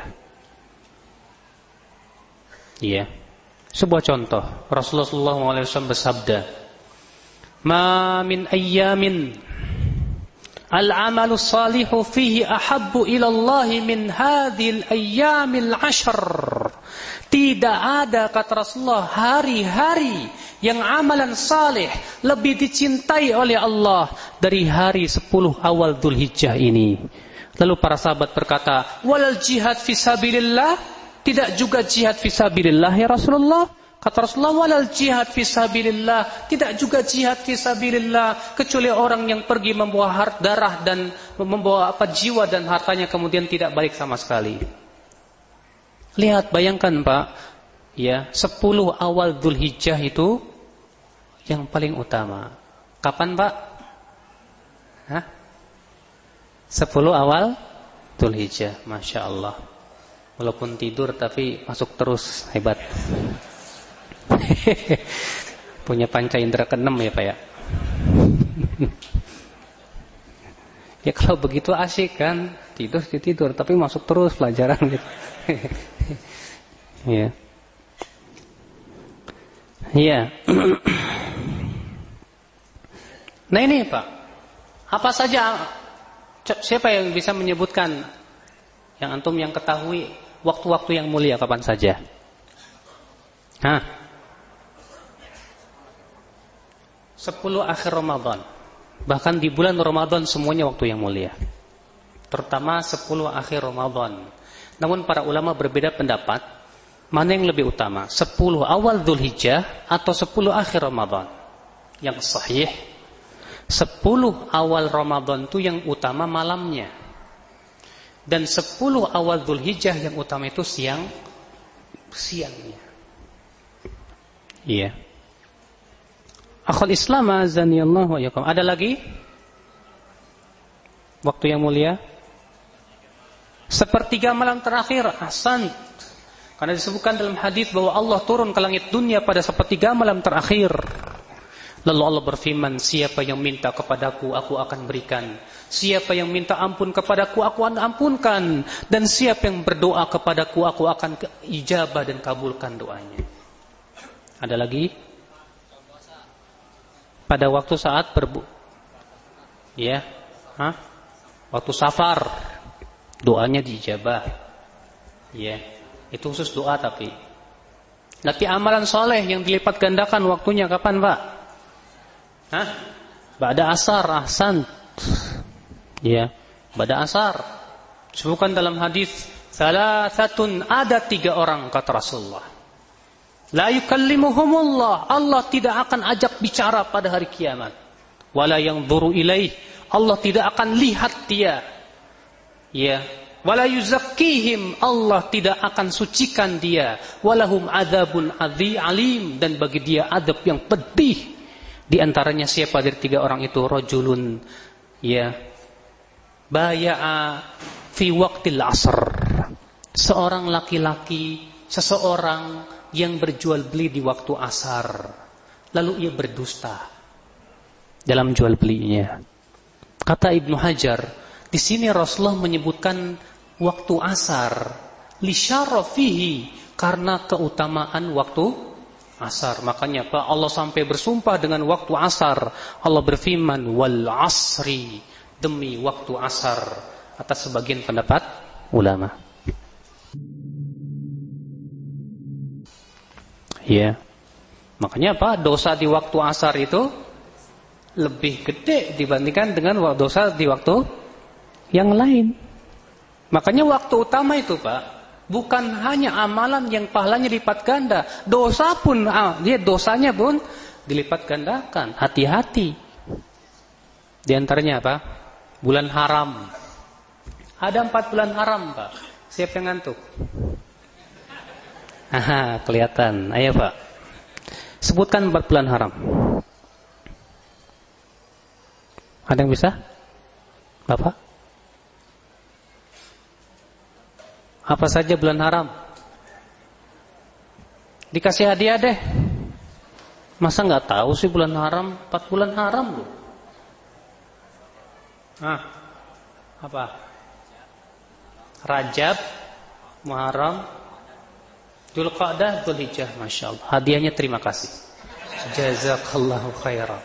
Speaker 2: Iya. Sebuah contoh, Rasulullah shallallahu alaihi wasallam bersabda, "Ma min ayyamin al-amalu salihu fihi ahabbu ila Allah min hadhil ayyamil ashr." Tidak ada, kata Rasulullah, hari-hari yang amalan saleh lebih dicintai oleh Allah dari hari sepuluh awal Dzulhijjah ini. Lalu para sahabat berkata, "Walal jihad fisabilillah?" Tidak juga jihad fisabilillah ya Rasulullah? Kata Rasulullah, "Walal jihad fisabilillah." Tidak juga jihad fisabilillah kecuali orang yang pergi membawa harta, darah dan membawa apa jiwa dan hartanya kemudian tidak balik sama sekali. Lihat, bayangkan Pak, ya, sepuluh awal Dzulhijjah itu yang paling utama. Kapan Pak? Hah? sepuluh awal Dzulhijjah, Masya Allah. Walaupun tidur tapi masuk terus, hebat. Punya panca indera keenam ya Pak ya. Ya kalau begitu asik kan, tidur tidur tapi masuk terus pelajaran gitu. Ya. Iya. Nah ini Pak, apa saja, siapa yang bisa menyebutkan yang antum yang ketahui waktu-waktu yang mulia kapan saja? Hah? Sepuluh akhir Ramadan. Bahkan di bulan Ramadan semuanya waktu yang mulia. Terutama sepuluh akhir Ramadan. Namun para ulama berbeda pendapat, mana yang lebih utama, sepuluh awal Dzulhijjah atau sepuluh akhir Ramadan? Yang sahih, sepuluh awal Ramadan itu yang utama malamnya. Dan sepuluh awal Dzulhijjah yang utama itu siang siangnya. Iya. Akhul Islam azanillahu wa yakum. Ada lagi? Waktu yang mulia? Sepertiga malam terakhir, ahsan. Karena disebutkan dalam hadis bahwa Allah turun ke langit dunia pada sepertiga malam terakhir. Lalu Allah berfirman, "Siapa yang minta kepadaku, aku akan berikan. Siapa yang minta ampun kepadaku, aku akan ampunkan. Dan siapa yang berdoa kepadaku, aku akan ijabah dan kabulkan doanya." Ada lagi? Pada waktu saat berbu, ya, Hah? waktu safar, doanya diijabah, ya, itu khusus doa tapi. Tapi amalan soleh yang dilipat gandakan waktunya kapan Pak? Hah? Ba'da asar, ahsan, ya, ba'da asar. Sebutkan dalam hadis, salasatun, ada tiga orang kata Rasulullah. La yukallimuhumullah, Allah tidak akan ajak bicara pada hari kiamat. Wala yanzuru ilaih, Allah tidak akan lihat dia. Ya, wala yuzakkihim, Allah tidak akan sucikan dia. Walahum adzabun adzi alim, dan bagi dia adab yang pedih. Di antaranya siapa dari tiga orang itu? Rajulun, ya, baya'a fi waqtil asr. Seorang laki-laki, seseorang yang berjual beli di waktu asar, lalu ia berdusta dalam jual belinya. Kata Ibnu Hajar, di sini Rasulullah menyebutkan waktu asar li syarafihi, karena keutamaan waktu asar. Makanya Pak, Allah sampai bersumpah dengan waktu asar. Allah berfirman, wal asri, demi waktu asar, atas sebagian pendapat ulama. Ya, makanya apa? Dosa di waktu asar itu lebih gede dibandingkan dengan dosa di waktu yang lain. Makanya waktu utama itu Pak, bukan hanya amalan yang pahalanya lipat ganda, dosa pun, ah, dia dosanya pun dilipat gandakan. Hati-hati. Di antaranya apa? Bulan haram. Ada empat bulan haram Pak. Siapa yang ngantuk? Aha, kelihatan. Ayo Pak, sebutkan empat bulan haram. Ada yang bisa? Bapak? Apa saja bulan haram? Dikasih hadiah deh. Masa nggak tahu sih bulan haram? Empat bulan haram loh. Ah, apa? Rajab, Muharram, Dzulqa'dah, Dzulhijjah. Masya Allah. Hadiahnya terima kasih. Jazakallahu khairan.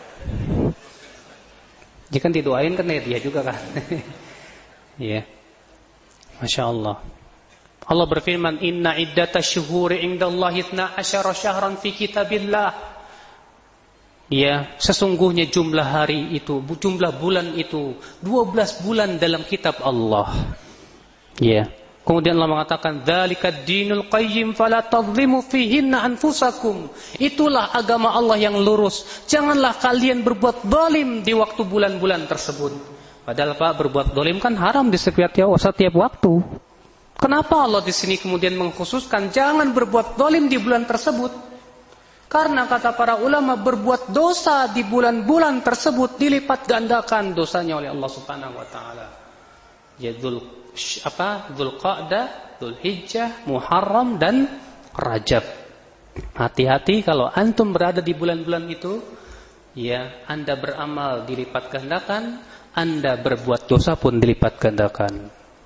Speaker 2: Jika didoain kan ya dia juga kan. Iya. Masya Allah. Allah berfirman, Inna iddatash syuhuri indallahi itsna asyara syahran fi kitabillah. Ya, sesungguhnya jumlah hari itu, jumlah bulan itu dua belas bulan dalam kitab Allah. Ya. Kemudian Allah mengatakan, "Dzalikad dinul qayyim fala tadhlimu fihinna anfusakum." Itulah agama Allah yang lurus. Janganlah kalian berbuat zalim di waktu bulan-bulan tersebut. Padahal Pak, berbuat zalim kan haram di setiap setiap waktu. Kenapa Allah di sini kemudian mengkhususkan jangan berbuat zalim di bulan tersebut? Karena kata para ulama, berbuat dosa di bulan-bulan tersebut dilipat gandakan dosanya oleh Allah Subhanahu wa taala. Yadul apa? Dzulqa'dah, Dzulhijjah, Muharram dan Rajab. Hati-hati kalau antum berada di bulan-bulan itu, ya, Anda beramal dilipat gandakan, Anda berbuat dosa pun dilipat gandakan.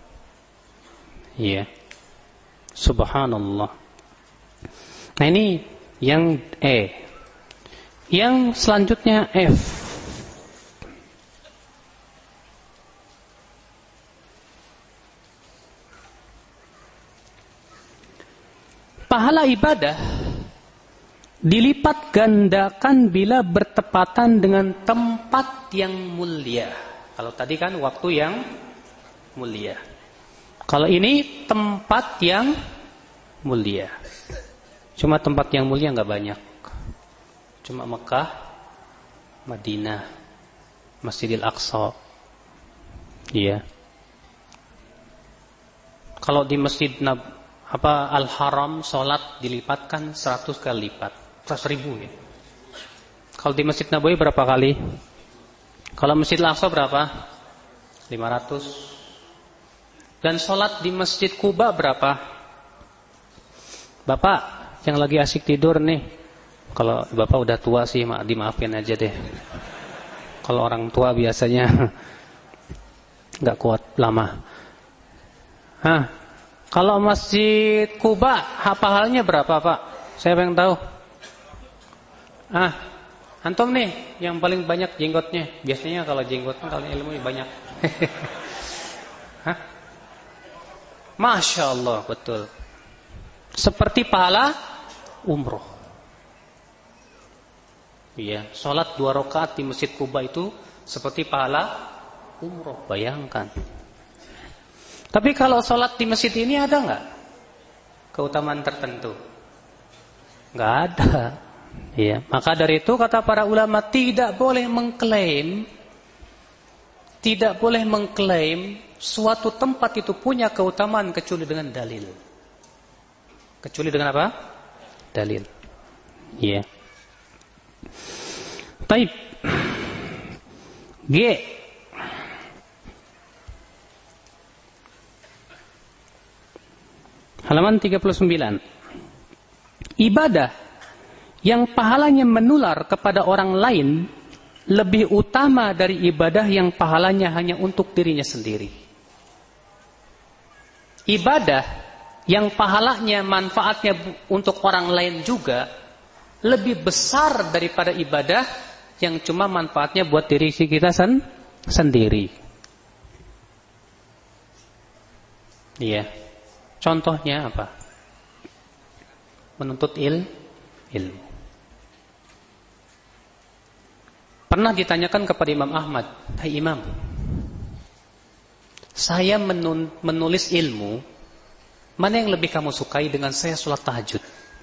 Speaker 2: Ya. Subhanallah. Nah, ini yang E. Yang selanjutnya F. Pahala ibadah dilipat gandakan bila bertepatan dengan tempat yang mulia. Kalau tadi kan waktu yang mulia. Kalau ini tempat yang mulia. Cuma tempat yang mulia nggak banyak. Cuma Mekah, Madinah, Masjidil Aqsa. Iya. Kalau di Masjid Nab apa Al-Haram salat dilipatkan seratus kali lipat, seratus ribu ya. Kalau di Masjid Nabawi berapa kali? Kalau Masjid Al-Aqsa berapa? lima ratus. Dan salat di Masjid Kuba berapa? Bapak yang lagi asik tidur nih. Kalau Bapak udah tua sih, mak dimaafin aja deh. Kalau orang tua biasanya nggak kuat lama. Hah? Kalau Masjid Kuba, pahalanya berapa Pak? Saya pengen tahu. Ah, antum nih yang paling banyak jenggotnya. Biasanya kalau jenggotnya kalau ilmu banyak. Hah? Masya Allah, betul. Seperti pahala umroh. Iya, sholat dua rakaat di Masjid Kuba itu seperti pahala umroh. Bayangkan. Tapi kalau sholat di masjid ini ada nggak keutamaan tertentu? Nggak ada. Ya, maka dari itu kata para ulama tidak boleh mengklaim, tidak boleh mengklaim suatu tempat itu punya keutamaan kecuali dengan dalil. Kecuali dengan apa? Dalil. Iya. Baik. G. Halaman tiga puluh sembilan. Ibadah yang pahalanya menular kepada orang lain lebih utama dari ibadah yang pahalanya hanya untuk dirinya sendiri. Ibadah yang pahalanya, manfaatnya untuk orang lain juga lebih besar daripada ibadah yang cuma manfaatnya buat diri kita sen sendiri. Iya. Contohnya apa? Menuntut il, ilmu. Pernah ditanyakan kepada Imam Ahmad, "Hai Imam, saya menun, menulis ilmu, mana yang lebih kamu sukai dengan saya sholat tahajud?"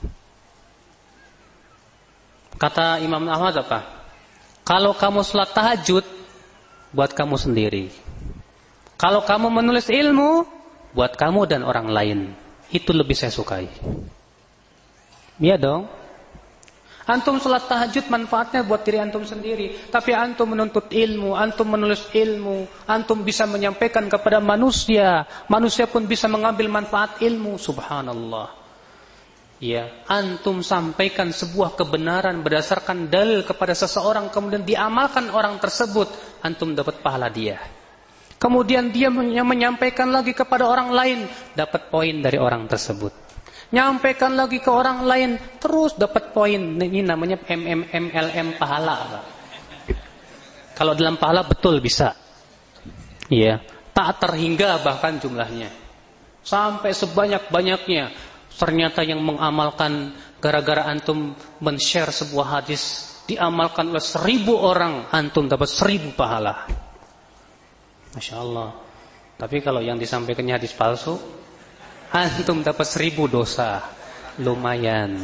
Speaker 2: Kata Imam Ahmad apa? "Kalau kamu sholat tahajud, buat kamu sendiri. Kalau kamu menulis ilmu, buat kamu dan orang lain. Itu lebih saya sukai." Iya dong. Antum sholat tahajud manfaatnya buat diri antum sendiri. Tapi antum menuntut ilmu, antum menulis ilmu, antum bisa menyampaikan kepada manusia. Manusia pun bisa mengambil manfaat ilmu. Subhanallah. Ya, antum sampaikan sebuah kebenaran berdasarkan dalil kepada seseorang, kemudian diamalkan orang tersebut, antum dapat pahala dia. Kemudian dia menyampaikan lagi kepada orang lain, dapat poin dari orang tersebut. Nyampaikan lagi ke orang lain, terus dapat poin. Ini namanya M M M L M pahala, Pak. Kalau dalam pahala betul bisa. Iya, tak terhingga bahkan jumlahnya. Sampai sebanyak-banyaknya. Ternyata yang mengamalkan gara-gara antum men-share sebuah hadis, diamalkan oleh seribu orang, antum dapat seribu pahala. Masya Allah. Tapi kalau yang disampaikannya hadis palsu, antum dapat seribu dosa. Lumayan.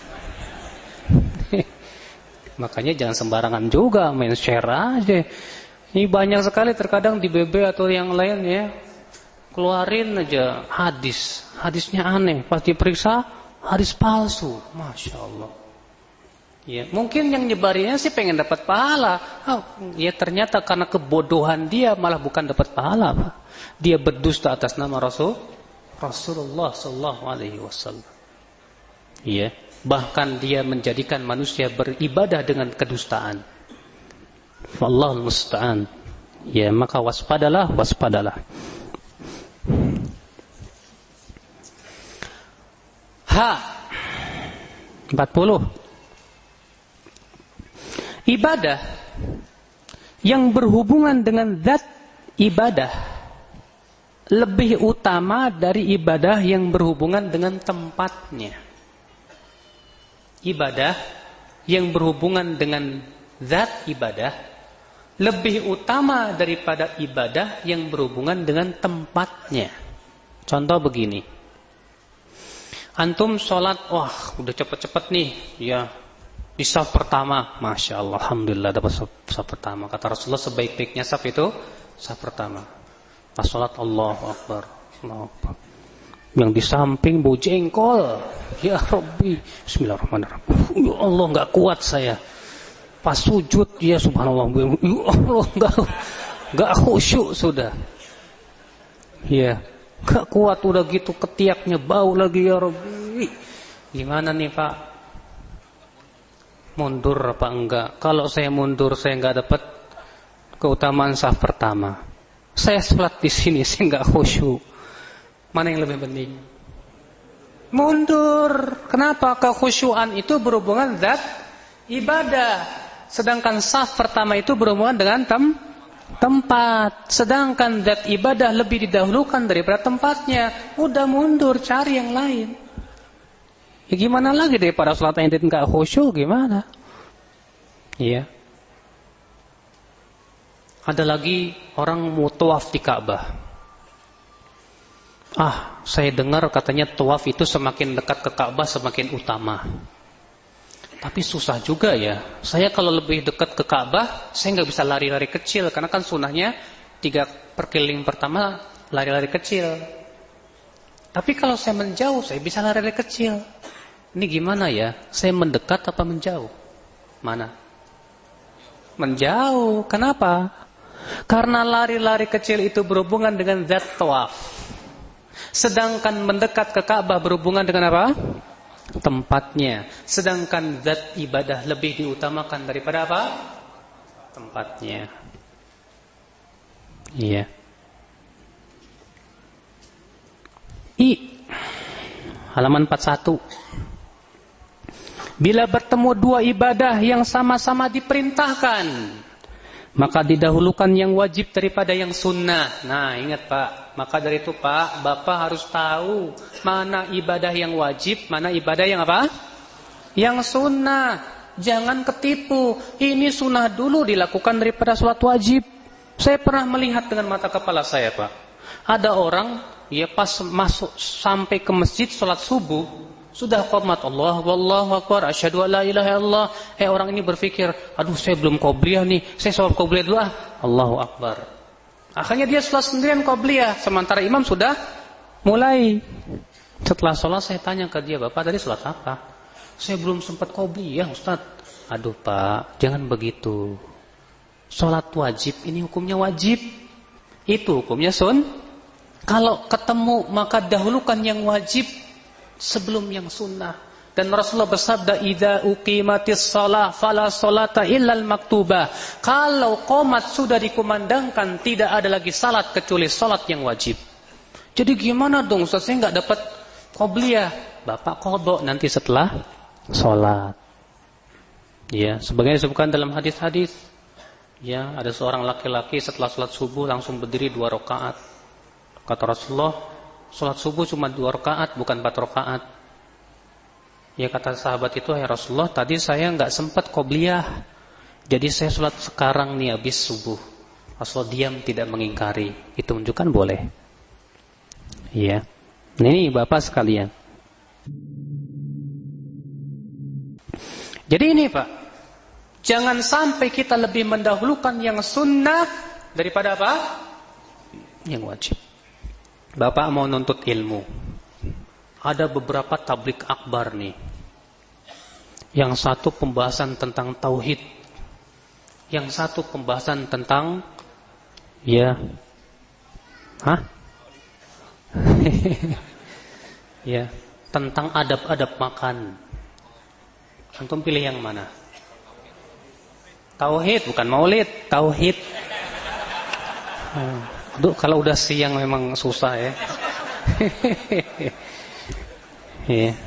Speaker 2: Makanya jangan sembarangan juga main share aja. Ini banyak sekali terkadang di B B atau yang lain ya, keluarin aja hadis, hadisnya aneh, pas diperiksa hadis palsu. Masya Allah. Ya, mungkin yang nyebarinnya sih pengen dapat pahala. Oh, ya ternyata karena kebodohan dia malah bukan dapat pahala, Pak. Dia berdusta atas nama Rasul Rasulullah sallallahu alaihi wasallam. Iya, bahkan dia menjadikan manusia beribadah dengan kedustaan. Wallahul musta'an. Ya, maka waspadalah, waspadalah. Ha empat puluh. Ibadah yang berhubungan dengan zat ibadah lebih utama dari ibadah yang berhubungan dengan tempatnya. Ibadah yang berhubungan dengan zat ibadah lebih utama daripada ibadah yang berhubungan dengan tempatnya. Contoh begini. Antum sholat, wah udah cepet-cepet nih, ya di saf pertama, masya Allah, alhamdulillah dapat saf, saf pertama. Kata Rasulullah sebaik-baiknya saf itu saf pertama. Pas sholat Allahu Akbar, Allahu Akbar. Yang di samping bau jengkol, ya Rabbi, Bismillahirrahmanirrahim. Ya Allah nggak kuat saya. Pas sujud, ya Subhanallah, ya Allah nggak nggak khusyuk sudah. Ya. Gak kuat udah gitu ketiaknya bau lagi ya Rabbi. Gimana nih Pak? Mundur apa enggak? Kalau saya mundur saya enggak dapat keutamaan saf pertama. Saya sholat di sini saya enggak khusyuk. Mana yang lebih penting? Mundur. Kenapa? Kekhusyuan itu berhubungan zat ibadah. Sedangkan saf pertama itu berhubungan dengan tem tempat. Sedangkan zat ibadah lebih didahulukan daripada tempatnya. Udah mundur, cari yang lain. Ya gimana lagi daripada sholat yang tidak khusyuk, gimana? Iya. Ada lagi orang mau tawaf di Ka'bah. Ah, saya dengar katanya tawaf itu semakin dekat ke Ka'bah semakin utama. Tapi susah juga ya. Saya kalau lebih dekat ke Ka'bah, saya nggak bisa lari-lari kecil. Karena kan sunahnya tiga perkeliling pertama lari-lari kecil. Tapi kalau saya menjauh, saya bisa lari-lari kecil. Ini gimana ya? Saya mendekat apa menjauh? Mana? Menjauh. Kenapa? Karena lari-lari kecil itu berhubungan dengan zat tawaf. Sedangkan mendekat ke Ka'bah berhubungan dengan apa? Tempatnya. Sedangkan zat ibadah lebih diutamakan daripada apa? Tempatnya. Iya. I halaman empat puluh satu. Bila bertemu dua ibadah yang sama-sama diperintahkan, maka didahulukan yang wajib daripada yang sunnah. Nah, ingat Pak, maka dari itu Pak, Bapak harus tahu mana ibadah yang wajib, mana ibadah yang apa? Yang sunnah. Jangan ketipu. Ini sunnah dulu dilakukan daripada sholat wajib. Saya pernah melihat dengan mata kepala saya Pak. Ada orang, ya pas masuk sampai ke masjid sholat subuh, sudah qomat Allah wallahu akbar asyhadu alla ilaha illallah. Eh orang ini berpikir, aduh saya belum qobliyah nih, saya sholat qobliyah dulu ah. Allahu akbar. Akhirnya dia sholat sendirian qobliyah, sementara imam sudah mulai. Setelah sholat saya tanya ke dia, Bapak tadi sholat apa? saya belum sempat qobliyah Ustaz. Aduh Pak, jangan begitu. Sholat wajib ini hukumnya wajib. Itu hukumnya sun. Kalau ketemu maka dahulukan yang wajib sebelum yang sunnah. Dan Rasulullah bersabda, "Idza uqimatis shalah fala sholata illal maktubah." Kalau qomat sudah dikumandangkan, tidak ada lagi salat kecuali salat yang wajib. Jadi gimana dong Ustaz, saya enggak dapat qobliyah? Bapak qodho nanti setelah salat. Ya, sebagaimana disebutkan dalam hadis-hadis. Ya, ada seorang laki-laki setelah salat subuh langsung berdiri dua rakaat. Kata Rasulullah, salat subuh cuma dua rakaat, bukan empat rakaat. Ya, kata sahabat itu, "Ya Rasulullah, tadi saya enggak sempat qobliyah. Jadi saya salat sekarang nih habis subuh." Rasulullah diam, tidak mengingkari. Itu menunjukkan boleh. Ya. Ini Bapak sekalian. Jadi ini Pak, jangan sampai kita lebih mendahulukan yang sunnah daripada apa? Yang wajib. Bapak mau nuntut ilmu. Ada beberapa tablik akbar nih. Yang satu pembahasan tentang tauhid. Yang satu pembahasan tentang ya. Hah? Ya, tentang adab-adab makan. Antum pilih yang mana? Tauhid, bukan maulid, tauhid. Aduh, kalau udah siang memang susah ya. Ya.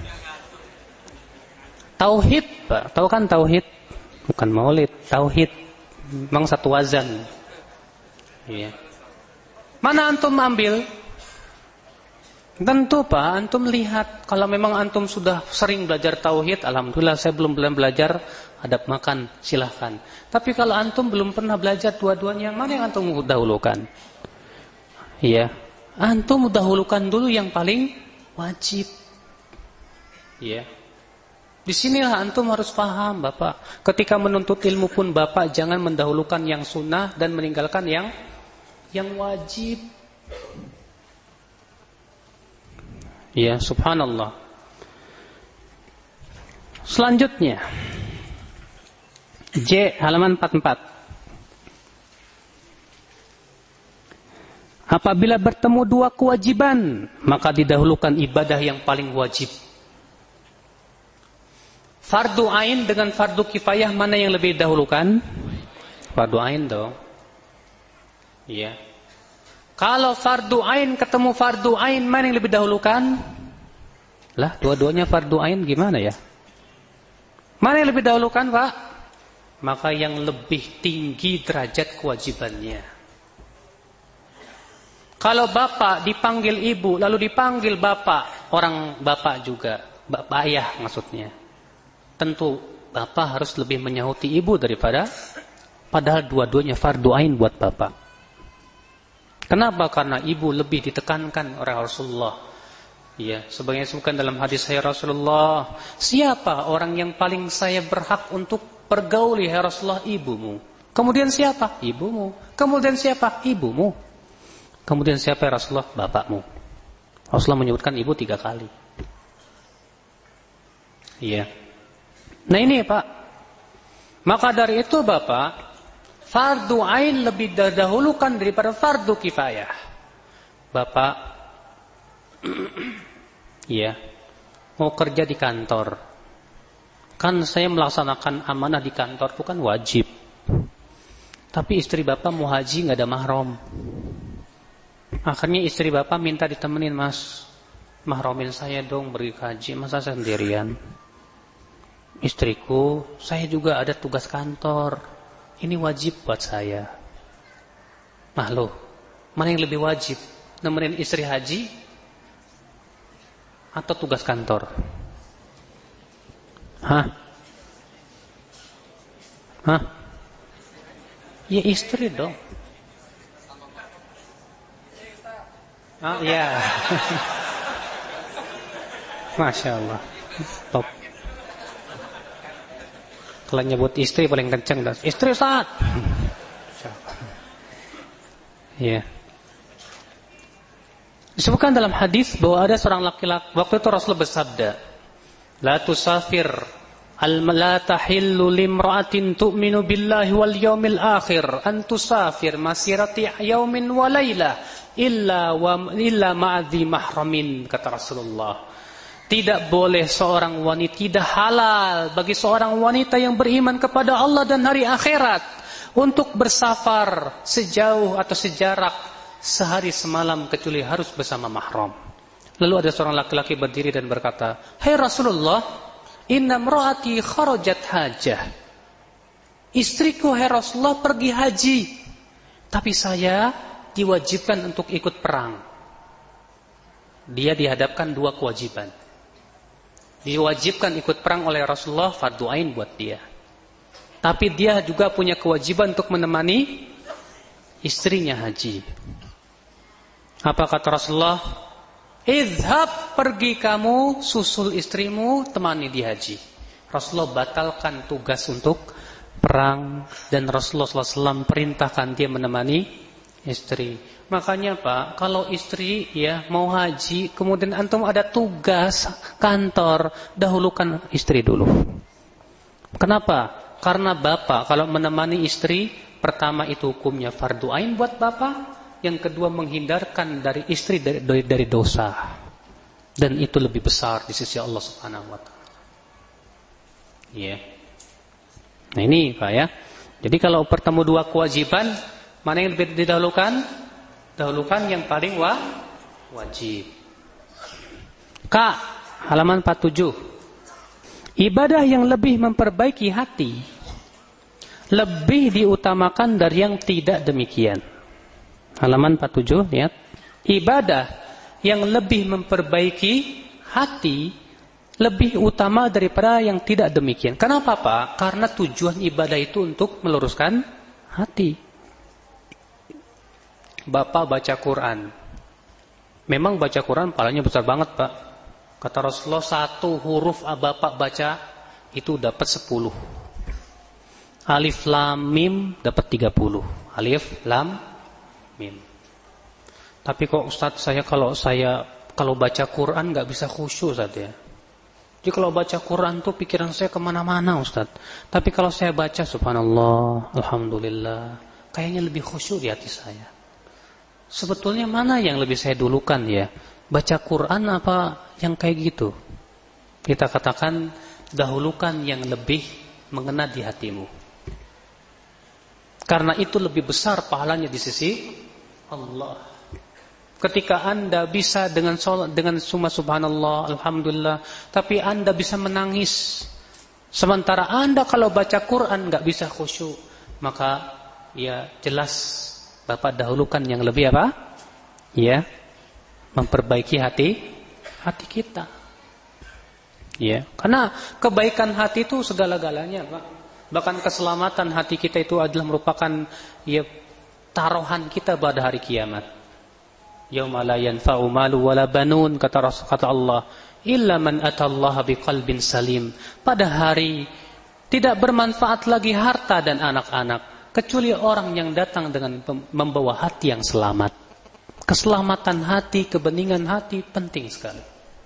Speaker 2: Tauhid, Pak. Tahu kan tauhid? Bukan maulid, tauhid. Memang satu wazan. Ya. Mana antum ambil? Tentu Pak, antum lihat kalau memang antum sudah sering belajar tauhid, alhamdulillah saya belum belum belajar adab makan, silahkan. Tapi kalau antum belum pernah belajar dua-duanya, yang mana yang antum dahulukan? Iya, antum dahulukan dulu yang paling wajib. Iya. Disinilah antum harus paham, Bapak. Ketika menuntut ilmu pun Bapak jangan mendahulukan yang sunnah dan meninggalkan yang yang wajib. Ya, subhanallah. Selanjutnya J halaman empat puluh empat. Apabila bertemu dua kewajiban, maka didahulukan ibadah yang paling wajib. Fardu ain dengan fardu kifayah, mana yang lebih didahulukan? Fardu ain dong. Iya. Kalau fardu ain ketemu fardu ain, mana yang lebih dahulukan? Lah, dua-duanya fardu ain gimana ya? Mana yang lebih dahulukan, Pak? Maka yang lebih tinggi derajat kewajibannya. Kalau bapak dipanggil ibu, lalu dipanggil bapak, orang bapak juga, bapak ayah maksudnya. Tentu bapak harus lebih menyahuti ibu daripada, padahal dua-duanya fardu ain buat bapak. Kenapa? Karena ibu lebih ditekankan oleh Rasulullah. Ya, sebagaimana disebutkan dalam hadis saya Rasulullah, siapa orang yang paling saya berhak untuk pergauli ya Rasulullah? Ibumu. Kemudian siapa? Ibumu. Kemudian siapa? Ibumu. Kemudian siapa ya Rasulullah? Bapakmu. Rasulullah menyebutkan ibu tiga kali. Iya. Nah ini Pak. Maka dari itu Bapak, fardu ain lebih didahulukan daripada fardu kifayah. Bapak, ya, mau kerja di kantor. Kan saya melaksanakan amanah di kantor itu kan wajib. Tapi istri bapak mau haji nggak ada mahram. Akhirnya istri bapak minta ditemenin, Mas, mahramin saya dong pergi haji, masa saya sendirian. Istriku, saya juga ada tugas kantor. Ini wajib buat saya. Nah loh, mana yang lebih wajib? Nemenin istri haji atau tugas kantor? Hah? Hah? Ya istri dong. Ah ya. Masya Allah. Top. Kalau nyebut istri paling kenceng dah. Istri Ustaz. Ya. Disebutkan dalam hadis bahwa ada seorang laki-laki, waktu itu Rasulullah bersabda, La tusafir al-la tahillu limra'atin tu'minu billahi wal yawmil akhir an tusafir masirati yawmin wa laylah illa wa illa ma'adhi mahramin, kata Rasulullah. Tidak boleh seorang wanita, tidak halal bagi seorang wanita yang beriman kepada Allah dan hari akhirat untuk bersafar sejauh atau sejarak sehari semalam kecuali harus bersama mahram. Lalu ada seorang laki-laki berdiri dan berkata, "Hai Rasulullah, inna imra'ati kharajat hajah." Istriku, hai Rasulullah, pergi haji, tapi saya diwajibkan untuk ikut perang. Dia dihadapkan dua kewajiban. Diwajibkan ikut perang oleh Rasulullah, fardu ain buat dia. Tapi dia juga punya kewajiban untuk menemani istrinya haji. Apa kata Rasulullah? Idhab, pergi kamu, susul istrimu, temani di haji. Rasulullah batalkan tugas untuk perang, dan Rasulullah shallallahu alaihi wasallam perintahkan dia menemani istri. Makanya Pak, kalau istri ya mau haji, kemudian antum ada tugas kantor, dahulukan istri dulu. Kenapa? Karena bapak kalau menemani istri, pertama itu hukumnya fardu ain buat bapak. Yang kedua menghindarkan dari istri dari, dari, dari dosa, dan itu lebih besar di sisi Allah Subhanahu Wa Taala. Ya. Nah ini Pak ya. Jadi kalau bertemu dua kewajiban, mana yang lebih didahulukan? Dahulukan yang paling wa, wajib. K. Halaman empat puluh tujuh. Ibadah yang lebih memperbaiki hati lebih diutamakan dari yang tidak demikian. Halaman empat puluh tujuh, lihat. Ibadah yang lebih memperbaiki hati lebih utama daripada yang tidak demikian. Kenapa Pak? Karena tujuan ibadah itu untuk meluruskan hati. Bapak baca Quran. Memang baca Quran pahalanya besar banget Pak. Kata Rasulullah, satu huruf Bapak baca itu dapat sepuluh. Alif Lam Mim dapat tiga puluh. Alif Lam Mim. Tapi kok Ustaz, saya kalau saya kalau baca Quran nggak bisa khusyuk Ustaz ya. Jadi kalau baca Quran tuh pikiran saya kemana-mana Ustaz. Tapi kalau saya baca subhanallah, alhamdulillah, kayaknya lebih khusyuk di hati saya. Sebetulnya mana yang lebih saya dulukan ya? Baca Quran apa yang kayak gitu? Kita katakan dahulukan yang lebih mengena di hatimu. Karena itu lebih besar pahalanya di sisi Allah. Ketika Anda bisa dengan sholat, dengan summa subhanallah, alhamdulillah, tapi Anda bisa menangis, sementara Anda kalau baca Quran nggak bisa khusyuk, maka ya jelas Bapak dahulukan yang lebih apa? Ya, memperbaiki hati hati kita. Ya, karena kebaikan hati itu segala-galanya, Pak. Bahkan keselamatan hati kita itu adalah merupakan ya taruhan kita pada hari kiamat. Yauma la yanfa'u malu wala banun, kata Rasul, kata Allah, illa man atallaha biqalbin salim. Pada hari tidak bermanfaat lagi harta dan anak-anak kecuali orang yang datang dengan membawa hati yang selamat. Keselamatan hati, kebeningan hati penting sekali.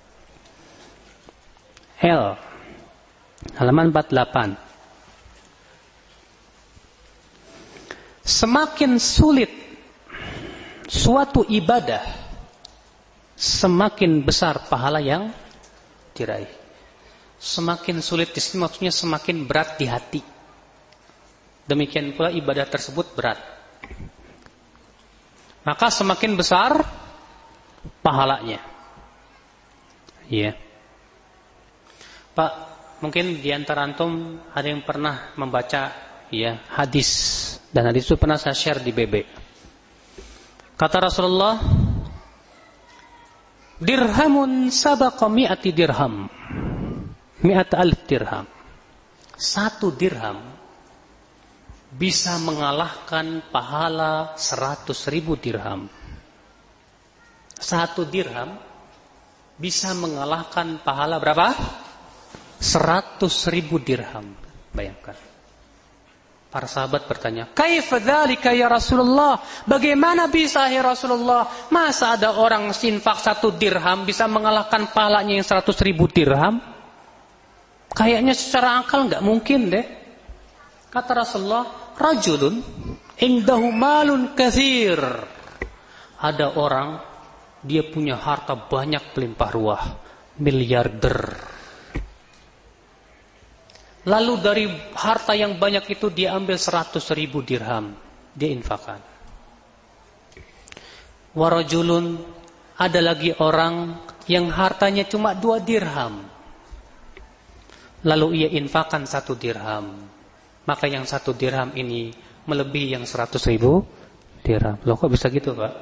Speaker 2: L. Halaman empat puluh delapan. Semakin sulit suatu ibadah, semakin besar pahala yang diraih. Semakin sulit di sini maksudnya semakin berat di hati. Demikian pula ibadah tersebut berat. Maka semakin besar pahalanya. Iya. Pak, mungkin di antara antum ada yang pernah membaca ya hadis, dan hadis itu pernah saya share di B B. Kata Rasulullah, dirhamun sabaqa mi'ati dirham, mi'at alif dirham. Satu dirham bisa mengalahkan pahala seratus ribu dirham. Satu dirham bisa mengalahkan pahala berapa? Seratus ribu dirham. Bayangkan. Para sahabat bertanya, kaifa dzalika ya Rasulullah? Bagaimana bisa ya Rasulullah? Masa ada orang sinfak satu dirham bisa mengalahkan pahalanya yang seratus ribu dirham? Kayaknya secara akal nggak mungkin deh. Kata Rasulullah, rajulun indahu malun katsir. Ada orang, dia punya harta banyak melimpah ruah, miliarder. Lalu dari harta yang banyak itu dia ambil seratus ribu dirham, dia infakkan. Warajulun, ada lagi orang yang hartanya cuma dua dirham. Lalu ia infakkan satu dirham. Maka yang satu dirham ini melebihi yang seratus ribu dirham. Loh kok bisa gitu Pak?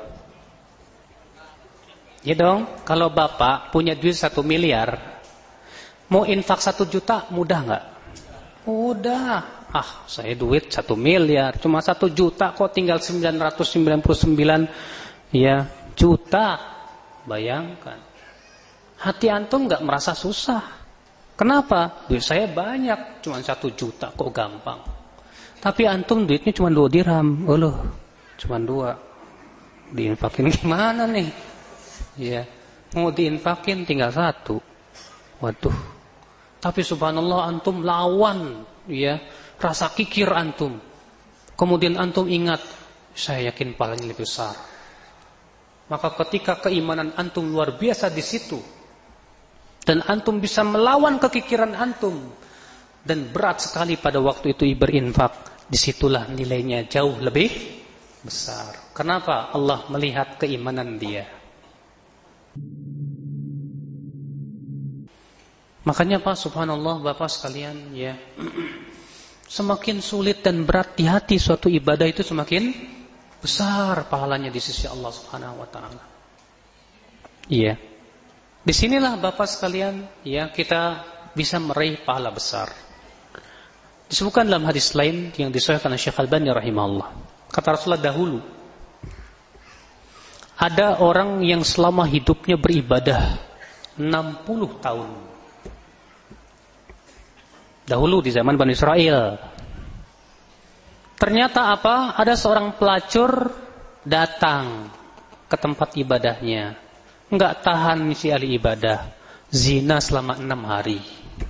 Speaker 2: Ya dong, kalau Bapak punya duit satu miliar, mau infak satu juta, mudah nggak? Mudah. Ah, saya duit satu miliar, cuma satu juta kok tinggal sembilan ratus sembilan puluh sembilan ya juta. Bayangkan. Hati antum nggak merasa susah. Kenapa? Duit saya banyak, cuma satu juta, kok gampang. Tapi antum duitnya cuma dua dirham, oh loh, cuma dua. Diinfakin gimana nih? Ya, mau diinfakin tinggal satu. Waduh. Tapi subhanallah antum lawan, ya, rasa kikir antum. Kemudian antum ingat, saya yakin pahalanya lebih besar. Maka ketika keimanan antum luar biasa di situ, dan antum bisa melawan kekikiran antum, dan berat sekali pada waktu itu berinfak, disitulah nilainya jauh lebih besar. Kenapa? Allah melihat keimanan dia. Makanya Pak, subhanallah Bapak sekalian, ya, semakin sulit dan berat di hati suatu ibadah itu semakin besar pahalanya di sisi Allah Subhanahu wa taala. Iya. Disinilah Bapak sekalian, ya, kita bisa meraih pahala besar. Disebutkan dalam hadis lain yang disahihkan oleh Syekh Al-Albani rahimahullah. Kata Rasulullah dahulu, ada orang yang selama hidupnya beribadah enam puluh tahun. Dahulu di zaman Bani Israel. Ternyata apa? Ada seorang pelacur datang ke tempat ibadahnya. Enggak tahan si ahli ibadah, zina selama enam hari.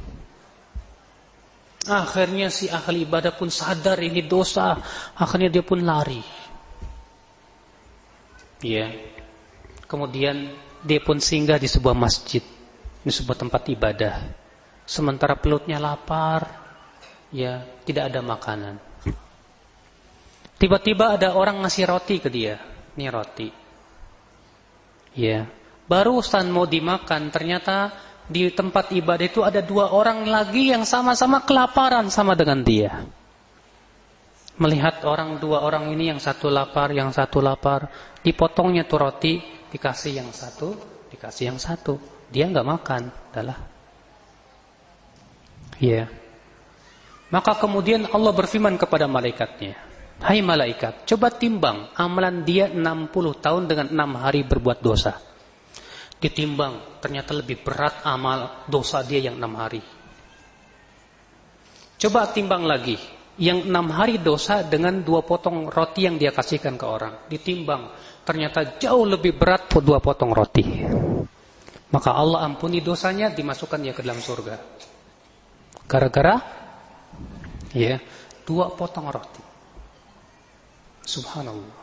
Speaker 2: Akhirnya si ahli ibadah pun sadar ini dosa. Akhirnya dia pun lari. Ya. Kemudian dia pun singgah di sebuah masjid, di sebuah tempat ibadah. Sementara pelutnya lapar, ya, tidak ada makanan. Tiba-tiba ada orang ngasih roti ke dia. Ini roti. Ya. Barusan mau dimakan, ternyata di tempat ibadah itu ada dua orang lagi yang sama-sama kelaparan sama dengan dia. Melihat orang dua orang ini, yang satu lapar, yang satu lapar, dipotongnya tuh roti, dikasih yang satu, dikasih yang satu. Dia nggak makan, adalah. Ya. Maka kemudian Allah berfirman kepada malaikatnya, hai malaikat, coba timbang amalan dia enam puluh tahun dengan enam hari berbuat dosa. Ditimbang, ternyata lebih berat amal dosa dia yang enam hari. Coba timbang lagi, yang enam hari dosa dengan dua potong roti yang dia kasihkan ke orang. Ditimbang, ternyata jauh lebih berat dua potong roti. Maka Allah ampuni dosanya, dimasukkan dia ke dalam surga. Gara-gara, ya, dua potong roti. Subhanallah.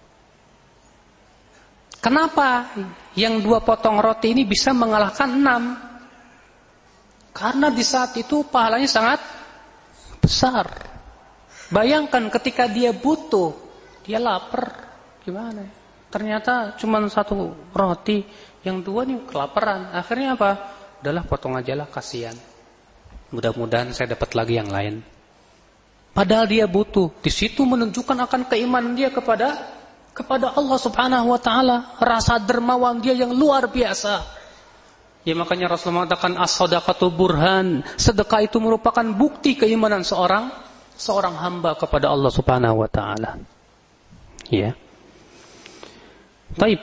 Speaker 2: Kenapa yang dua potong roti ini bisa mengalahkan enam? Karena di saat itu pahalanya sangat besar. Bayangkan ketika dia butuh, dia lapar, gimana? Ternyata cuma satu roti, yang dua nih kelaparan. Akhirnya apa? Udahlah potong aja lah, kasihan. Mudah-mudahan saya dapat lagi yang lain. Padahal dia butuh. Di situ menunjukkan akan keimanan dia kepada kepada Allah Subhanahu wa taala, rasa dermawan dia yang luar biasa. Ya, makanya Rasulullah mengatakan as-shadaqatu burhan, sedekah itu merupakan bukti keimanan seorang seorang hamba kepada Allah Subhanahu wa taala. Ya. Baik.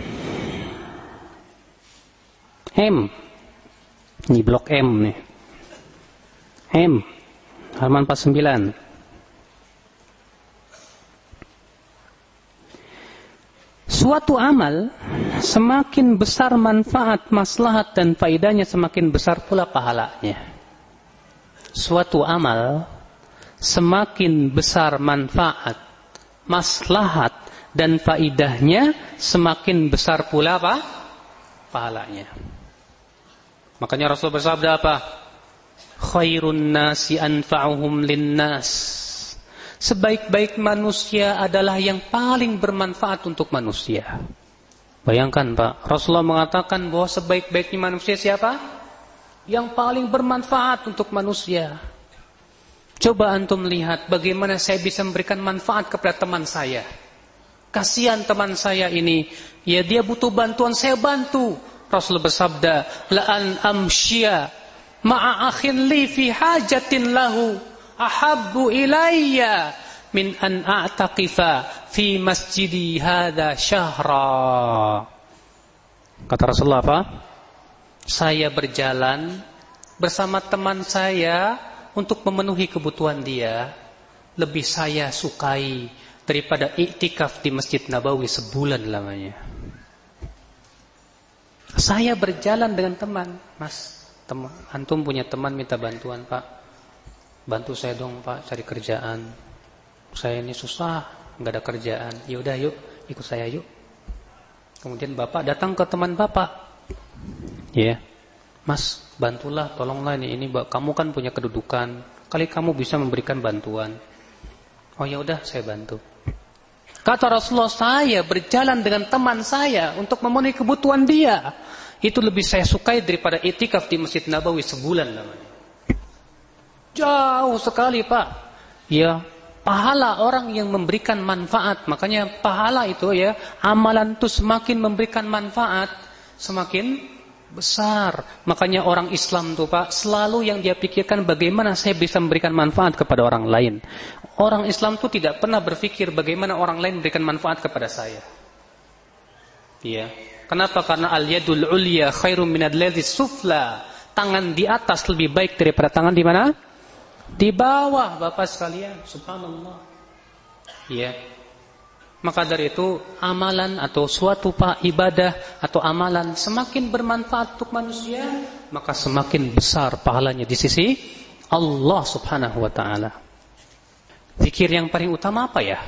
Speaker 2: M. Ini blok M nih. M. Halaman empat puluh sembilan. Suatu amal semakin besar manfaat, maslahat dan faedahnya, semakin besar pula pahalanya. suatu amal semakin besar manfaat, maslahat dan faidahnya, semakin besar pula apa? Pahalanya. Makanya Rasul bersabda apa? Khairun nasi anfa'uhum linnas. Sebaik-baik manusia adalah yang paling bermanfaat untuk manusia. Bayangkan Pak, Rasulullah mengatakan bahwa sebaik-baiknya manusia siapa? Yang paling bermanfaat untuk manusia. Coba antum lihat bagaimana saya bisa memberikan manfaat kepada teman saya. Kasihan teman saya ini, ya dia butuh bantuan, saya bantu. Rasul bersabda, la'an amsya ma'a akhin li fi hajatin lahu ahabbu ilayya min an a'taqifa fi masjidi hadha syahra. Kata Rasulullah apa? Saya berjalan bersama teman saya untuk memenuhi kebutuhan dia, lebih saya sukai daripada iktikaf di Masjid Nabawi sebulan lamanya. Saya berjalan dengan teman, Mas, teman, antum punya teman minta bantuan, Pak. Bantu saya dong, Pak, cari kerjaan. Saya ini susah, nggak ada kerjaan. Ya udah, yuk, ikut saya yuk. Kemudian Bapak datang ke teman Bapak. Ya. Yeah. Mas, bantulah, tolonglah ini, ini kamu kan punya kedudukan. Kali kamu bisa memberikan bantuan. Oh ya udah, saya bantu. Kata Rasulullah, saya berjalan dengan teman saya untuk memenuhi kebutuhan dia. Itu lebih saya sukai daripada iktikaf di Masjid Nabawi sebulan namanya. Jauh sekali, Pak. Ya, pahala orang yang memberikan manfaat. Makanya pahala itu ya, amalan itu semakin memberikan manfaat, semakin besar. Makanya orang Islam tuh Pak, selalu yang dia pikirkan bagaimana saya bisa memberikan manfaat kepada orang lain. Orang Islam tuh tidak pernah berpikir bagaimana orang lain memberikan manfaat kepada saya. Iya. Kenapa? Karena al-yadul ulya khairum minal yadis sufla. Tangan di atas lebih baik daripada tangan di mana? Di bawah, Bapak sekalian. Subhanallah. Iya. Maka dari itu amalan atau suatu pak ibadah atau amalan semakin bermanfaat untuk manusia, maka semakin besar pahalanya di sisi Allah Subhanahu wa taala. Zikir yang paling utama apa ya?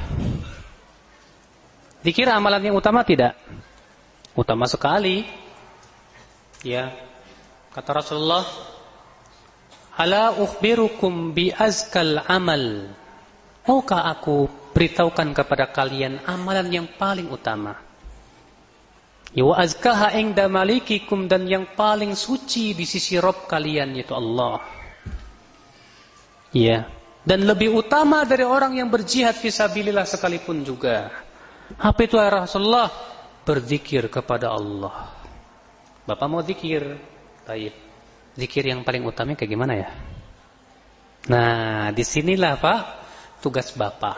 Speaker 2: Zikir amalan yang utama tidak? Utama sekali. Ya. Kata Rasulullah, "Ala ukhbirukum bi azkal amal." Maukah aku beritahukan kepada kalian amalan yang paling utama? Ya wa azkaha inda malikikum, dan yang paling suci di sisi Rabb kalian yaitu Allah. Ya, dan lebih utama dari orang yang berjihad fisabilillah sekalipun juga. Apa itu ya Rasulullah? Berzikir kepada Allah. Bapak mau zikir, baik. Zikir yang paling utama kayak gimana ya? Nah, disinilah Pak tugas Bapak.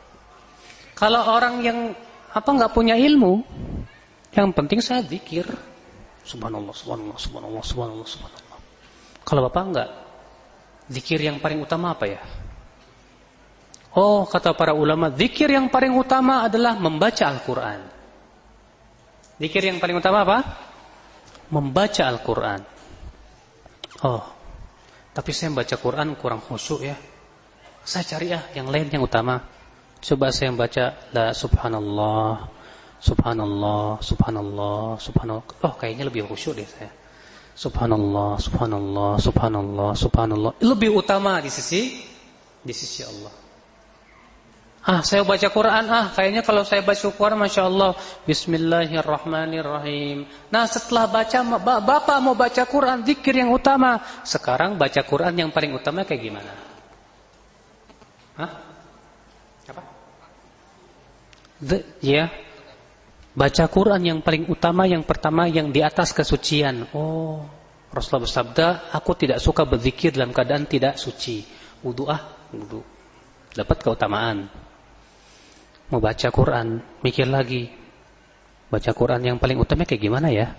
Speaker 2: Kalau orang yang apa nggak punya ilmu, yang penting saya zikir, subhanallah, subhanallah, subhanallah, subhanallah, subhanallah. Kalau Bapak enggak, zikir yang paling utama apa ya? Oh, kata para ulama, zikir yang paling utama adalah membaca Al-Quran. Zikir yang paling utama apa? Membaca Al-Quran. Oh, tapi saya membaca Quran kurang khusyuk ya. Saya cari ah yang lain yang utama. Coba saya baca la subhanallah, subhanallah, subhanallah, subhanallah. Oh, kayaknya lebih khusyuk deh saya. Subhanallah, subhanallah, subhanallah, subhanallah. Lebih utama di sisi di sisi Allah. Ah, saya baca Quran, ah kayaknya kalau saya baca Quran Masya Allah, bismillahirrahmanirrahim. Nah setelah baca, Bapak mau baca Quran, zikir yang utama. Sekarang baca Quran yang paling utama kayak gimana? Hah? Apa? The, ya, baca Quran yang paling utama, yang pertama yang di atas kesucian. Oh, Rasulullah bersabda, aku tidak suka berzikir dalam keadaan tidak suci. Wudu ah, wudu. Dapat keutamaan. Mau baca Quran, mikir lagi. Baca Quran yang paling utama kayak gimana ya?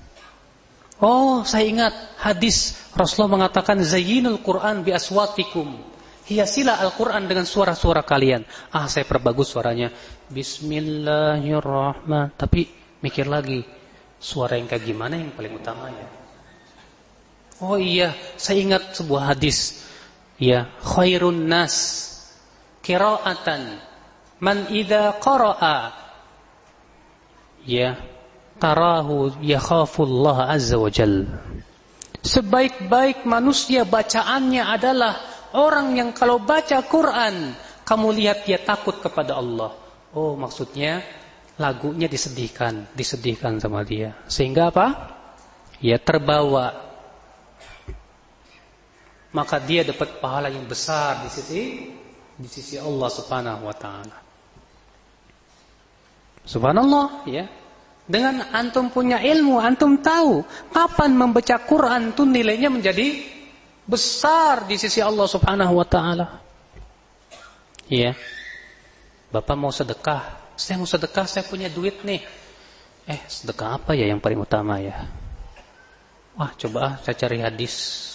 Speaker 2: Oh, saya ingat hadis Rasulullah mengatakan zayyinul Quran bi aswatikum. Hiasilah Al-Quran dengan suara-suara kalian. Ah, saya perbagus suaranya. Bismillahirrahmanirrahim. Tapi mikir lagi, suara yang kayak gimana yang paling utamanya? Oh iya, saya ingat sebuah hadis. ya, khairun nas qira'atan man idza qara'a ya tarahu yakhafullah azza wa jal. Sebaik-baik manusia bacaannya adalah orang yang kalau baca Quran kamu lihat dia takut kepada Allah. Oh, maksudnya lagunya disedihkan, disedihkan sama dia. Sehingga apa? Ya terbawa. Maka dia dapat pahala yang besar di sisi di sisi Allah Subhanahu wa taala. Subhanallah, ya. Dengan antum punya ilmu, antum tahu kapan membaca Quran itu nilainya menjadi besar di sisi Allah Subhanahu wa taala. Iya. Bapak mau sedekah, saya mau sedekah, saya punya duit nih. Eh, sedekah apa ya yang paling utama ya? Wah, coba ah, saya cari hadis.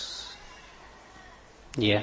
Speaker 2: Iya.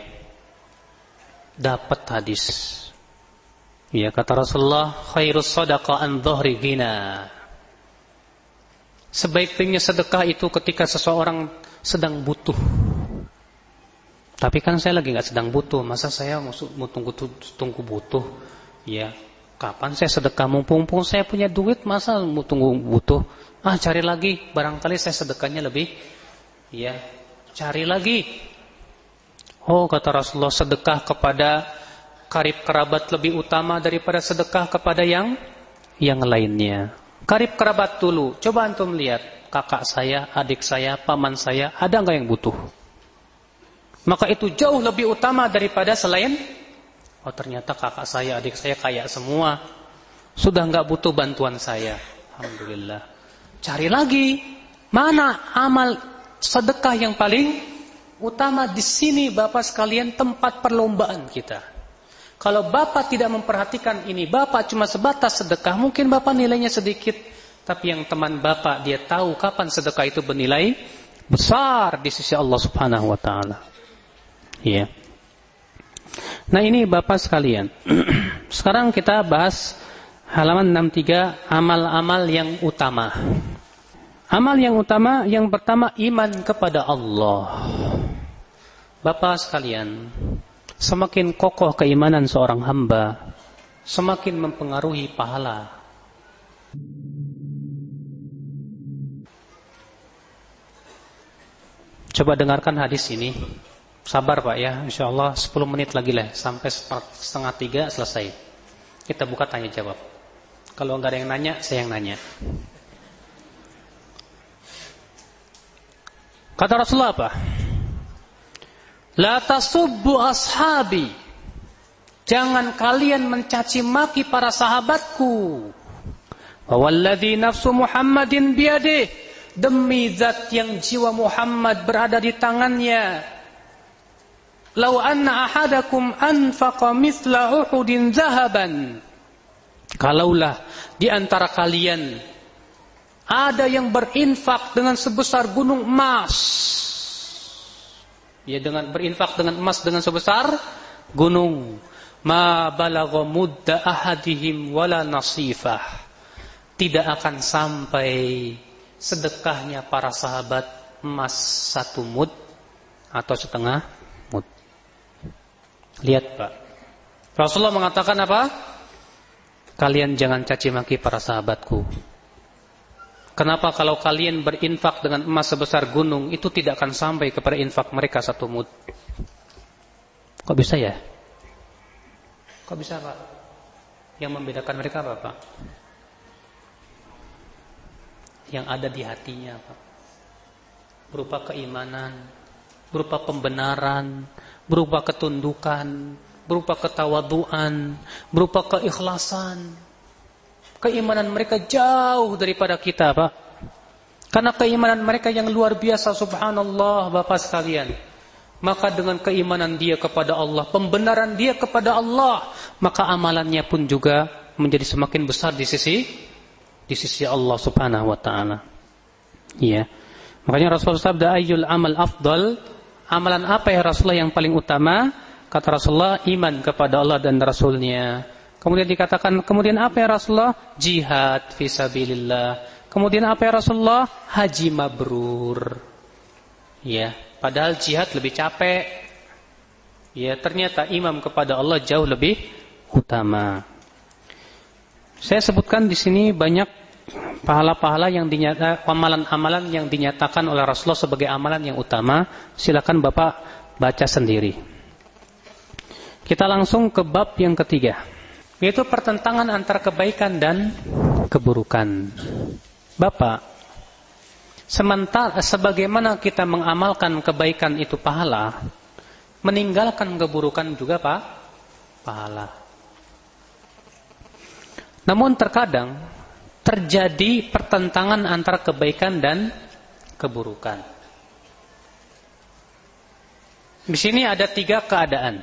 Speaker 2: Dapat hadis. Iya, kata Rasulullah, khairus shadaqah an dhahri ghina. Sebaik-baiknya sedekah itu ketika seseorang sedang butuh. Tapi kan saya lagi nggak sedang butuh, masa saya mau tunggu tunggu butuh? Ya, kapan saya sedekah? Mumpung-mumpung saya punya duit, masa mau tunggu butuh? Ah, cari lagi, barangkali saya sedekahnya lebih. Ya, cari lagi. Oh, kata Rasulullah, sedekah kepada karib kerabat lebih utama daripada sedekah kepada yang yang lainnya. Karib kerabat dulu. Coba antum lihat, kakak saya, adik saya, paman saya, ada enggak yang butuh? Maka itu jauh lebih utama daripada selain, oh ternyata kakak saya, adik saya kaya semua, sudah enggak butuh bantuan saya. Alhamdulillah. Cari lagi, mana amal sedekah yang paling utama? Di sini Bapak sekalian tempat perlombaan kita. Kalau Bapak tidak memperhatikan ini, Bapak cuma sebatas sedekah, mungkin Bapak nilainya sedikit. Tapi yang teman Bapak, dia tahu kapan sedekah itu bernilai besar di sisi Allah Subhanahu wa taala. Iya. Nah, ini Bapak sekalian. Sekarang kita bahas halaman enam puluh tiga, amal-amal yang utama. Amal yang utama, yang pertama iman kepada Allah. Bapak sekalian, semakin kokoh keimanan seorang hamba, semakin mempengaruhi pahala. Coba dengarkan hadis ini. Sabar Pak ya, insyaallah sepuluh menit lagi lah, sampai setengah tiga selesai. Kita buka tanya jawab. Kalau enggak ada yang nanya, saya yang nanya. Kata Rasulullah apa? La tasubbu ashabi. Jangan kalian mencaci maki para sahabatku. Walladzi nafsu Muhammadin biyadih. Demi zat yang jiwa Muhammad berada di tangannya. Lau anna ahadakum anfaqa mithla Uhudin zahaban. Kalaulah di antara kalian ada yang berinfak dengan sebesar gunung emas. Ya, dengan berinfak dengan emas dengan sebesar gunung. Ma balagha mudda ahadihim wala nasifah. Tidak akan sampai sedekahnya para sahabat emas satu mud atau setengah mud. Lihat Pak, Rasulullah mengatakan apa? Kalian jangan caci maki para sahabatku. Kenapa kalau kalian berinfak dengan emas sebesar gunung, itu tidak akan sampai kepada infak mereka satu mud? Kok bisa ya? Kok bisa Pak? Yang membedakan mereka apa Pak? Yang ada di hatinya Pak, berupa keimanan, berupa pembenaran, berupa ketundukan, berupa ketawaduan, berupa keikhlasan. Keimanan mereka jauh daripada kita Pak. Karena keimanan mereka yang luar biasa, subhanallah Bapak sekalian. Maka dengan keimanan dia kepada Allah, pembenaran dia kepada Allah, maka amalannya pun juga menjadi semakin besar di sisi di sisi Allah Subhanahu wa taala. Iya. Makanya Rasulullah sabda, ayyul amal afdal? Amalan apa ya Rasulullah yang paling utama? Kata Rasulullah, iman kepada Allah dan Rasulnya. Kemudian dikatakan, kemudian apa ya Rasulullah? Jihad fisabilillah. Kemudian apa ya Rasulullah? Haji mabrur. Ya, padahal jihad lebih capek. ya ternyata imam kepada Allah jauh lebih utama. Saya sebutkan di sini banyak pahala-pahala yang dinyatakan, amalan-amalan yang dinyatakan oleh Rasulullah sebagai amalan yang utama. Silakan Bapak baca sendiri. Kita langsung ke bab yang ketiga, yaitu pertentangan antara kebaikan dan keburukan. Bapak, sementara sebagaimana kita mengamalkan kebaikan itu pahala, meninggalkan keburukan juga Pak pahala. Namun terkadang terjadi pertentangan antara kebaikan dan keburukan. Di sini ada tiga keadaan.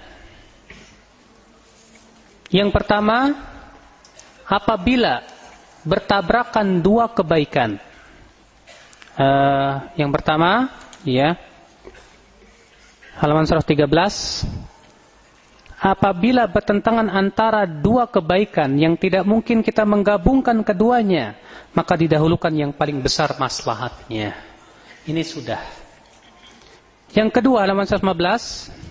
Speaker 2: Yang pertama, apabila bertabrakan dua kebaikan. Uh, yang pertama, ya, halaman seratus tiga belas. Apabila bertentangan antara dua kebaikan yang tidak mungkin kita menggabungkan keduanya, maka didahulukan yang paling besar maslahatnya. Ini sudah. Yang kedua, halaman seratus lima belas.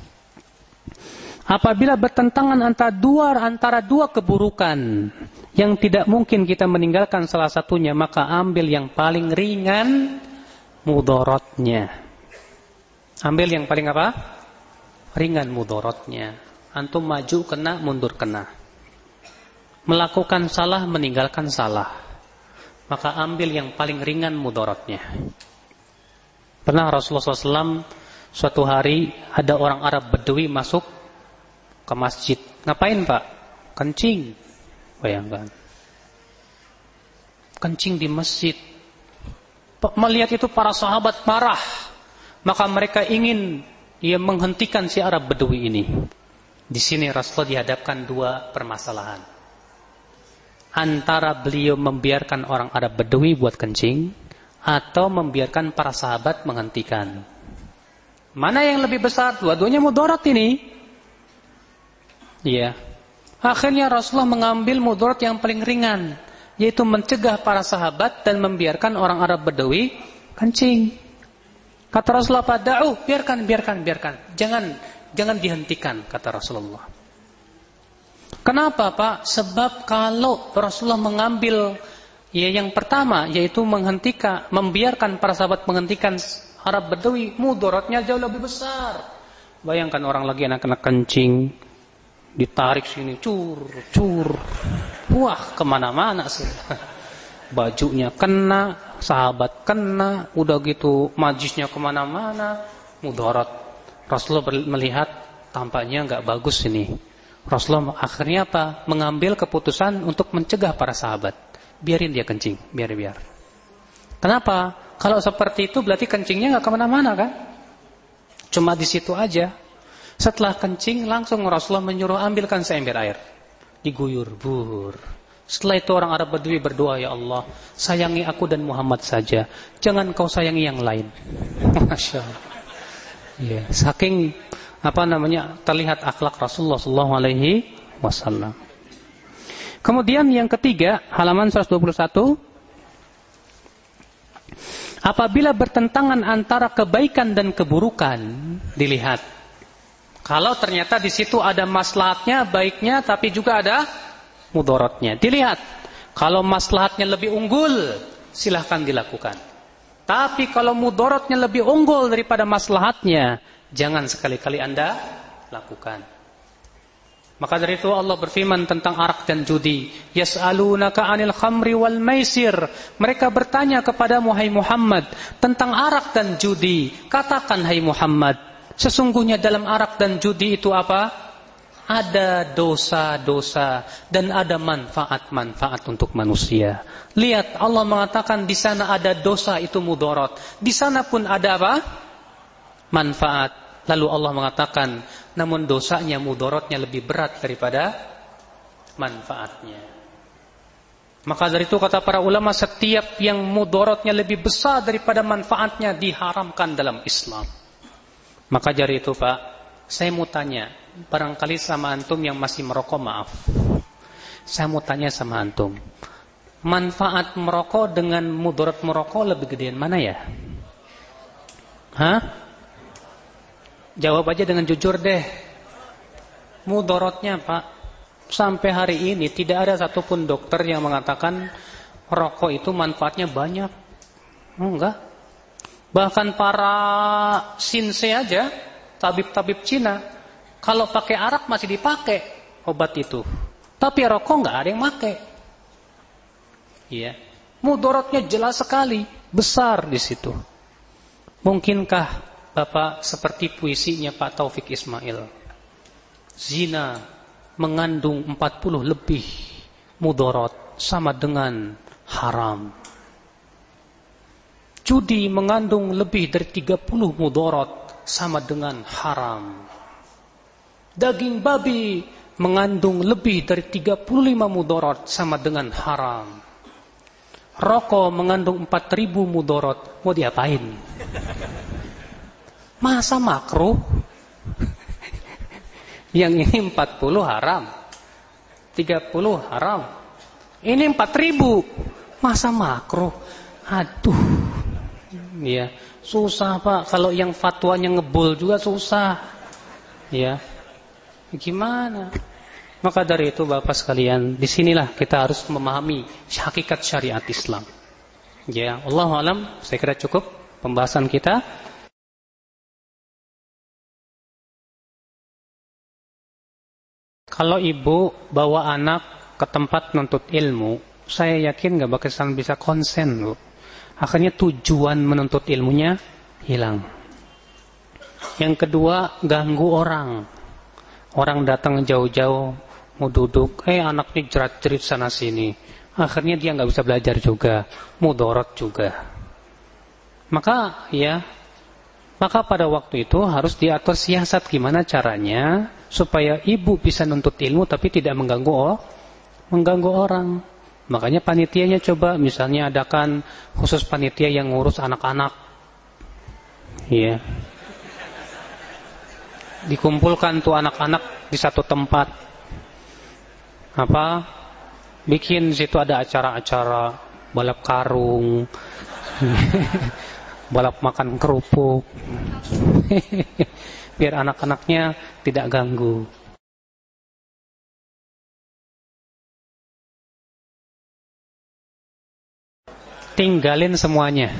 Speaker 2: Apabila bertentangan antara dua antara dua keburukan yang tidak mungkin kita meninggalkan salah satunya, maka ambil yang paling ringan mudaratnya. Ambil yang paling apa? Ringan mudaratnya. Antum maju kena, mundur kena. Melakukan salah, meninggalkan salah. Maka ambil yang paling ringan mudaratnya. Pernah Rasulullah shallallahu alaihi wasallam suatu hari ada orang Arab Badui masuk ke masjid. Ngapain Pak? Kencing. Bayangkan. Kencing di masjid. Melihat itu para sahabat marah. Maka mereka ingin ia menghentikan si Arab Badui ini. Di sini Rasulullah dihadapkan dua permasalahan. Antara beliau membiarkan orang Arab Badui buat kencing, atau membiarkan para sahabat menghentikan. Mana yang lebih besar? Dua-duanya mudarat ini. Iya. Akhirnya Rasulullah mengambil mudarat yang paling ringan, yaitu mencegah para sahabat dan membiarkan orang Arab Badui kencing. Kata Rasulullah, "Pada'u, biarkan, biarkan, biarkan. Jangan Jangan dihentikan," kata Rasulullah. Kenapa Pak? Sebab kalau Rasulullah mengambil ya yang pertama, yaitu menghentikan, membiarkan para sahabat menghentikan Arab Badui, mudaratnya jauh lebih besar. Bayangkan orang lagi anak-anak kencing, ditarik sini, cur, cur, wah kemana-mana sudah. Bajunya kena, sahabat kena, udah gitu majisnya kemana-mana, mudarat. Rasulullah melihat tampaknya enggak bagus ini. Rasulullah akhirnya apa? Mengambil keputusan untuk mencegah para sahabat. Biarin dia kencing, biar-biar. Kenapa? Kalau seperti itu berarti kencingnya enggak kemana-mana kan? Cuma di situ aja. Setelah kencing langsung Rasulullah menyuruh ambilkan seember air. Diguyur, bur. Setelah itu orang Arab Badui berdoa, "Ya Allah, sayangi aku dan Muhammad saja. Jangan kau sayangi yang lain." Masya Allah. Ya, saking apa namanya terlihat akhlak Rasulullah sallallahu alaihi wasallam. Kemudian yang ketiga, halaman seratus dua puluh satu. Apabila bertentangan antara kebaikan dan keburukan, dilihat. Kalau ternyata di situ ada maslahatnya, baiknya, tapi juga ada mudaratnya, dilihat. Kalau maslahatnya lebih unggul, silahkan dilakukan. Tapi kalau mudaratnya lebih unggul daripada maslahatnya, jangan sekali-kali Anda lakukan. Maka dari itu Allah berfirman tentang arak dan judi. Yas'alunaka 'anil khamri wal maisir. Mereka bertanya kepadamu hai Muhammad tentang arak dan judi. Katakan hai Muhammad, sesungguhnya dalam arak dan judi itu apa? Ada dosa-dosa dan ada manfaat-manfaat untuk manusia. Lihat, Allah mengatakan di sana ada dosa, itu mudarat. Di sana pun ada apa? Manfaat. Lalu Allah mengatakan, namun dosanya, mudaratnya lebih berat daripada manfaatnya. Maka dari itu kata para ulama, setiap yang mudaratnya lebih besar daripada manfaatnya diharamkan dalam Islam. Maka dari itu Pak, saya mau tanya, barangkali sama antum yang masih merokok, maaf. Saya mau tanya sama antum, manfaat merokok dengan mudarat merokok lebih gedean mana ya? Hah? Jawab aja dengan jujur deh. Mudorotnya Pak, sampai hari ini tidak ada satupun dokter yang mengatakan rokok itu manfaatnya banyak. Enggak. Bahkan para sinse aja, tabib-tabib Cina, kalau pakai arak masih dipakai obat itu. Tapi rokok enggak ada yang pakai. Iya. Mudorotnya jelas sekali, besar di situ. Mungkinkah Bapak seperti puisinya Pak Taufik Ismail? Zina mengandung empat puluh lebih mudorot sama dengan haram. Judi mengandung lebih dari tiga puluh mudorot sama dengan haram. Daging babi mengandung lebih dari tiga puluh lima mudorot sama dengan haram. Rokok mengandung empat ribu mudorot. Mau diapain? Masa makruh? Yang ini empat puluh haram, tiga puluh haram. Ini empat ribu. Masa makruh? Aduh. Ya, susah Pak. Kalau yang fatwanya ngebul juga susah. Ya. Gimana? Maka dari itu Bapak sekalian, disinilah kita harus memahami hakikat syariat Islam. Ya, Allahu a'lam, saya kira cukup pembahasan kita. Kalau ibu bawa anak ke tempat nuntut ilmu, saya yakin gak bakal bisa konsen, Bu. Akhirnya tujuan menuntut ilmunya hilang. Yang kedua, ganggu orang. Orang datang jauh-jauh mau duduk, eh anaknya jerat-jerit sana sini. Akhirnya dia gak bisa belajar juga, mudorot juga. Maka ya, maka pada waktu itu harus diatur siasat gimana caranya supaya ibu bisa nuntut ilmu tapi tidak mengganggu oh, mengganggu orang. Makanya panitianya coba misalnya adakan khusus panitia yang ngurus anak-anak. Iya. Dikumpulkan tuh anak-anak di satu tempat. Apa? Bikin situ ada acara-acara balap karung. Balap makan kerupuk. Biar anak-anaknya tidak ganggu. Tinggalin semuanya.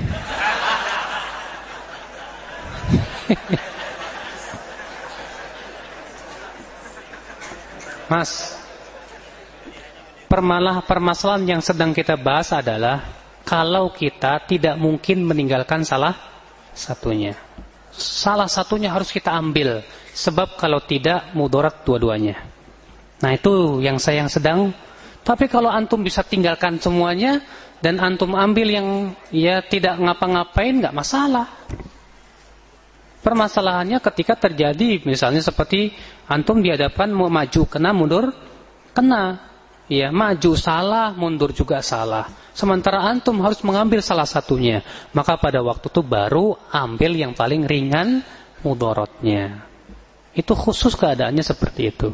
Speaker 2: Mas, permalah permasalahan yang sedang kita bahas adalah kalau kita tidak mungkin meninggalkan salah satunya. Salah satunya harus kita ambil, sebab kalau tidak mudarat dua-duanya. Nah itu yang saya yang sedang. Tapi kalau antum bisa tinggalkan semuanya dan antum ambil yang ya tidak ngapa-ngapain, nggak masalah. Permasalahannya ketika terjadi misalnya seperti antum dihadapkan mau maju kena, mundur kena. Ya, maju salah, mundur juga salah. Sementara antum harus mengambil salah satunya. Maka pada waktu itu baru ambil yang paling ringan mudorotnya. Itu khusus keadaannya seperti itu.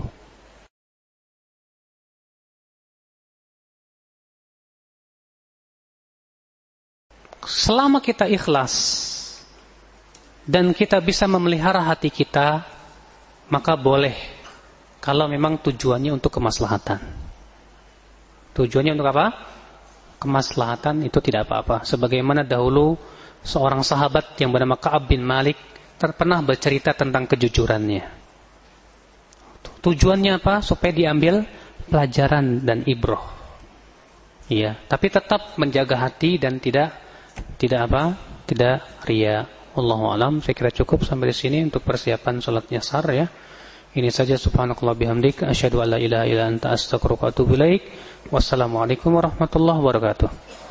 Speaker 2: Selama kita ikhlas dan kita bisa memelihara hati kita, maka boleh kalau memang tujuannya untuk kemaslahatan. Tujuannya untuk apa? Kemaslahatan, itu tidak apa-apa. Sebagaimana dahulu seorang sahabat yang bernama Ka'ab bin Malik pernah bercerita tentang kejujurannya. Tujuannya apa? Supaya diambil pelajaran dan ibrah. Iya, tapi tetap menjaga hati dan tidak tidak apa? Tidak riya. Wallahu a'lam. Saya kira cukup sampai di sini untuk persiapan salat nyasar ya. Ini saja, subhanakallah bihamdik, asyhadu an la ilaha illa anta astaghfiruka wa atubu ilaik. Wassalamualaikum warahmatullahi wabarakatuh.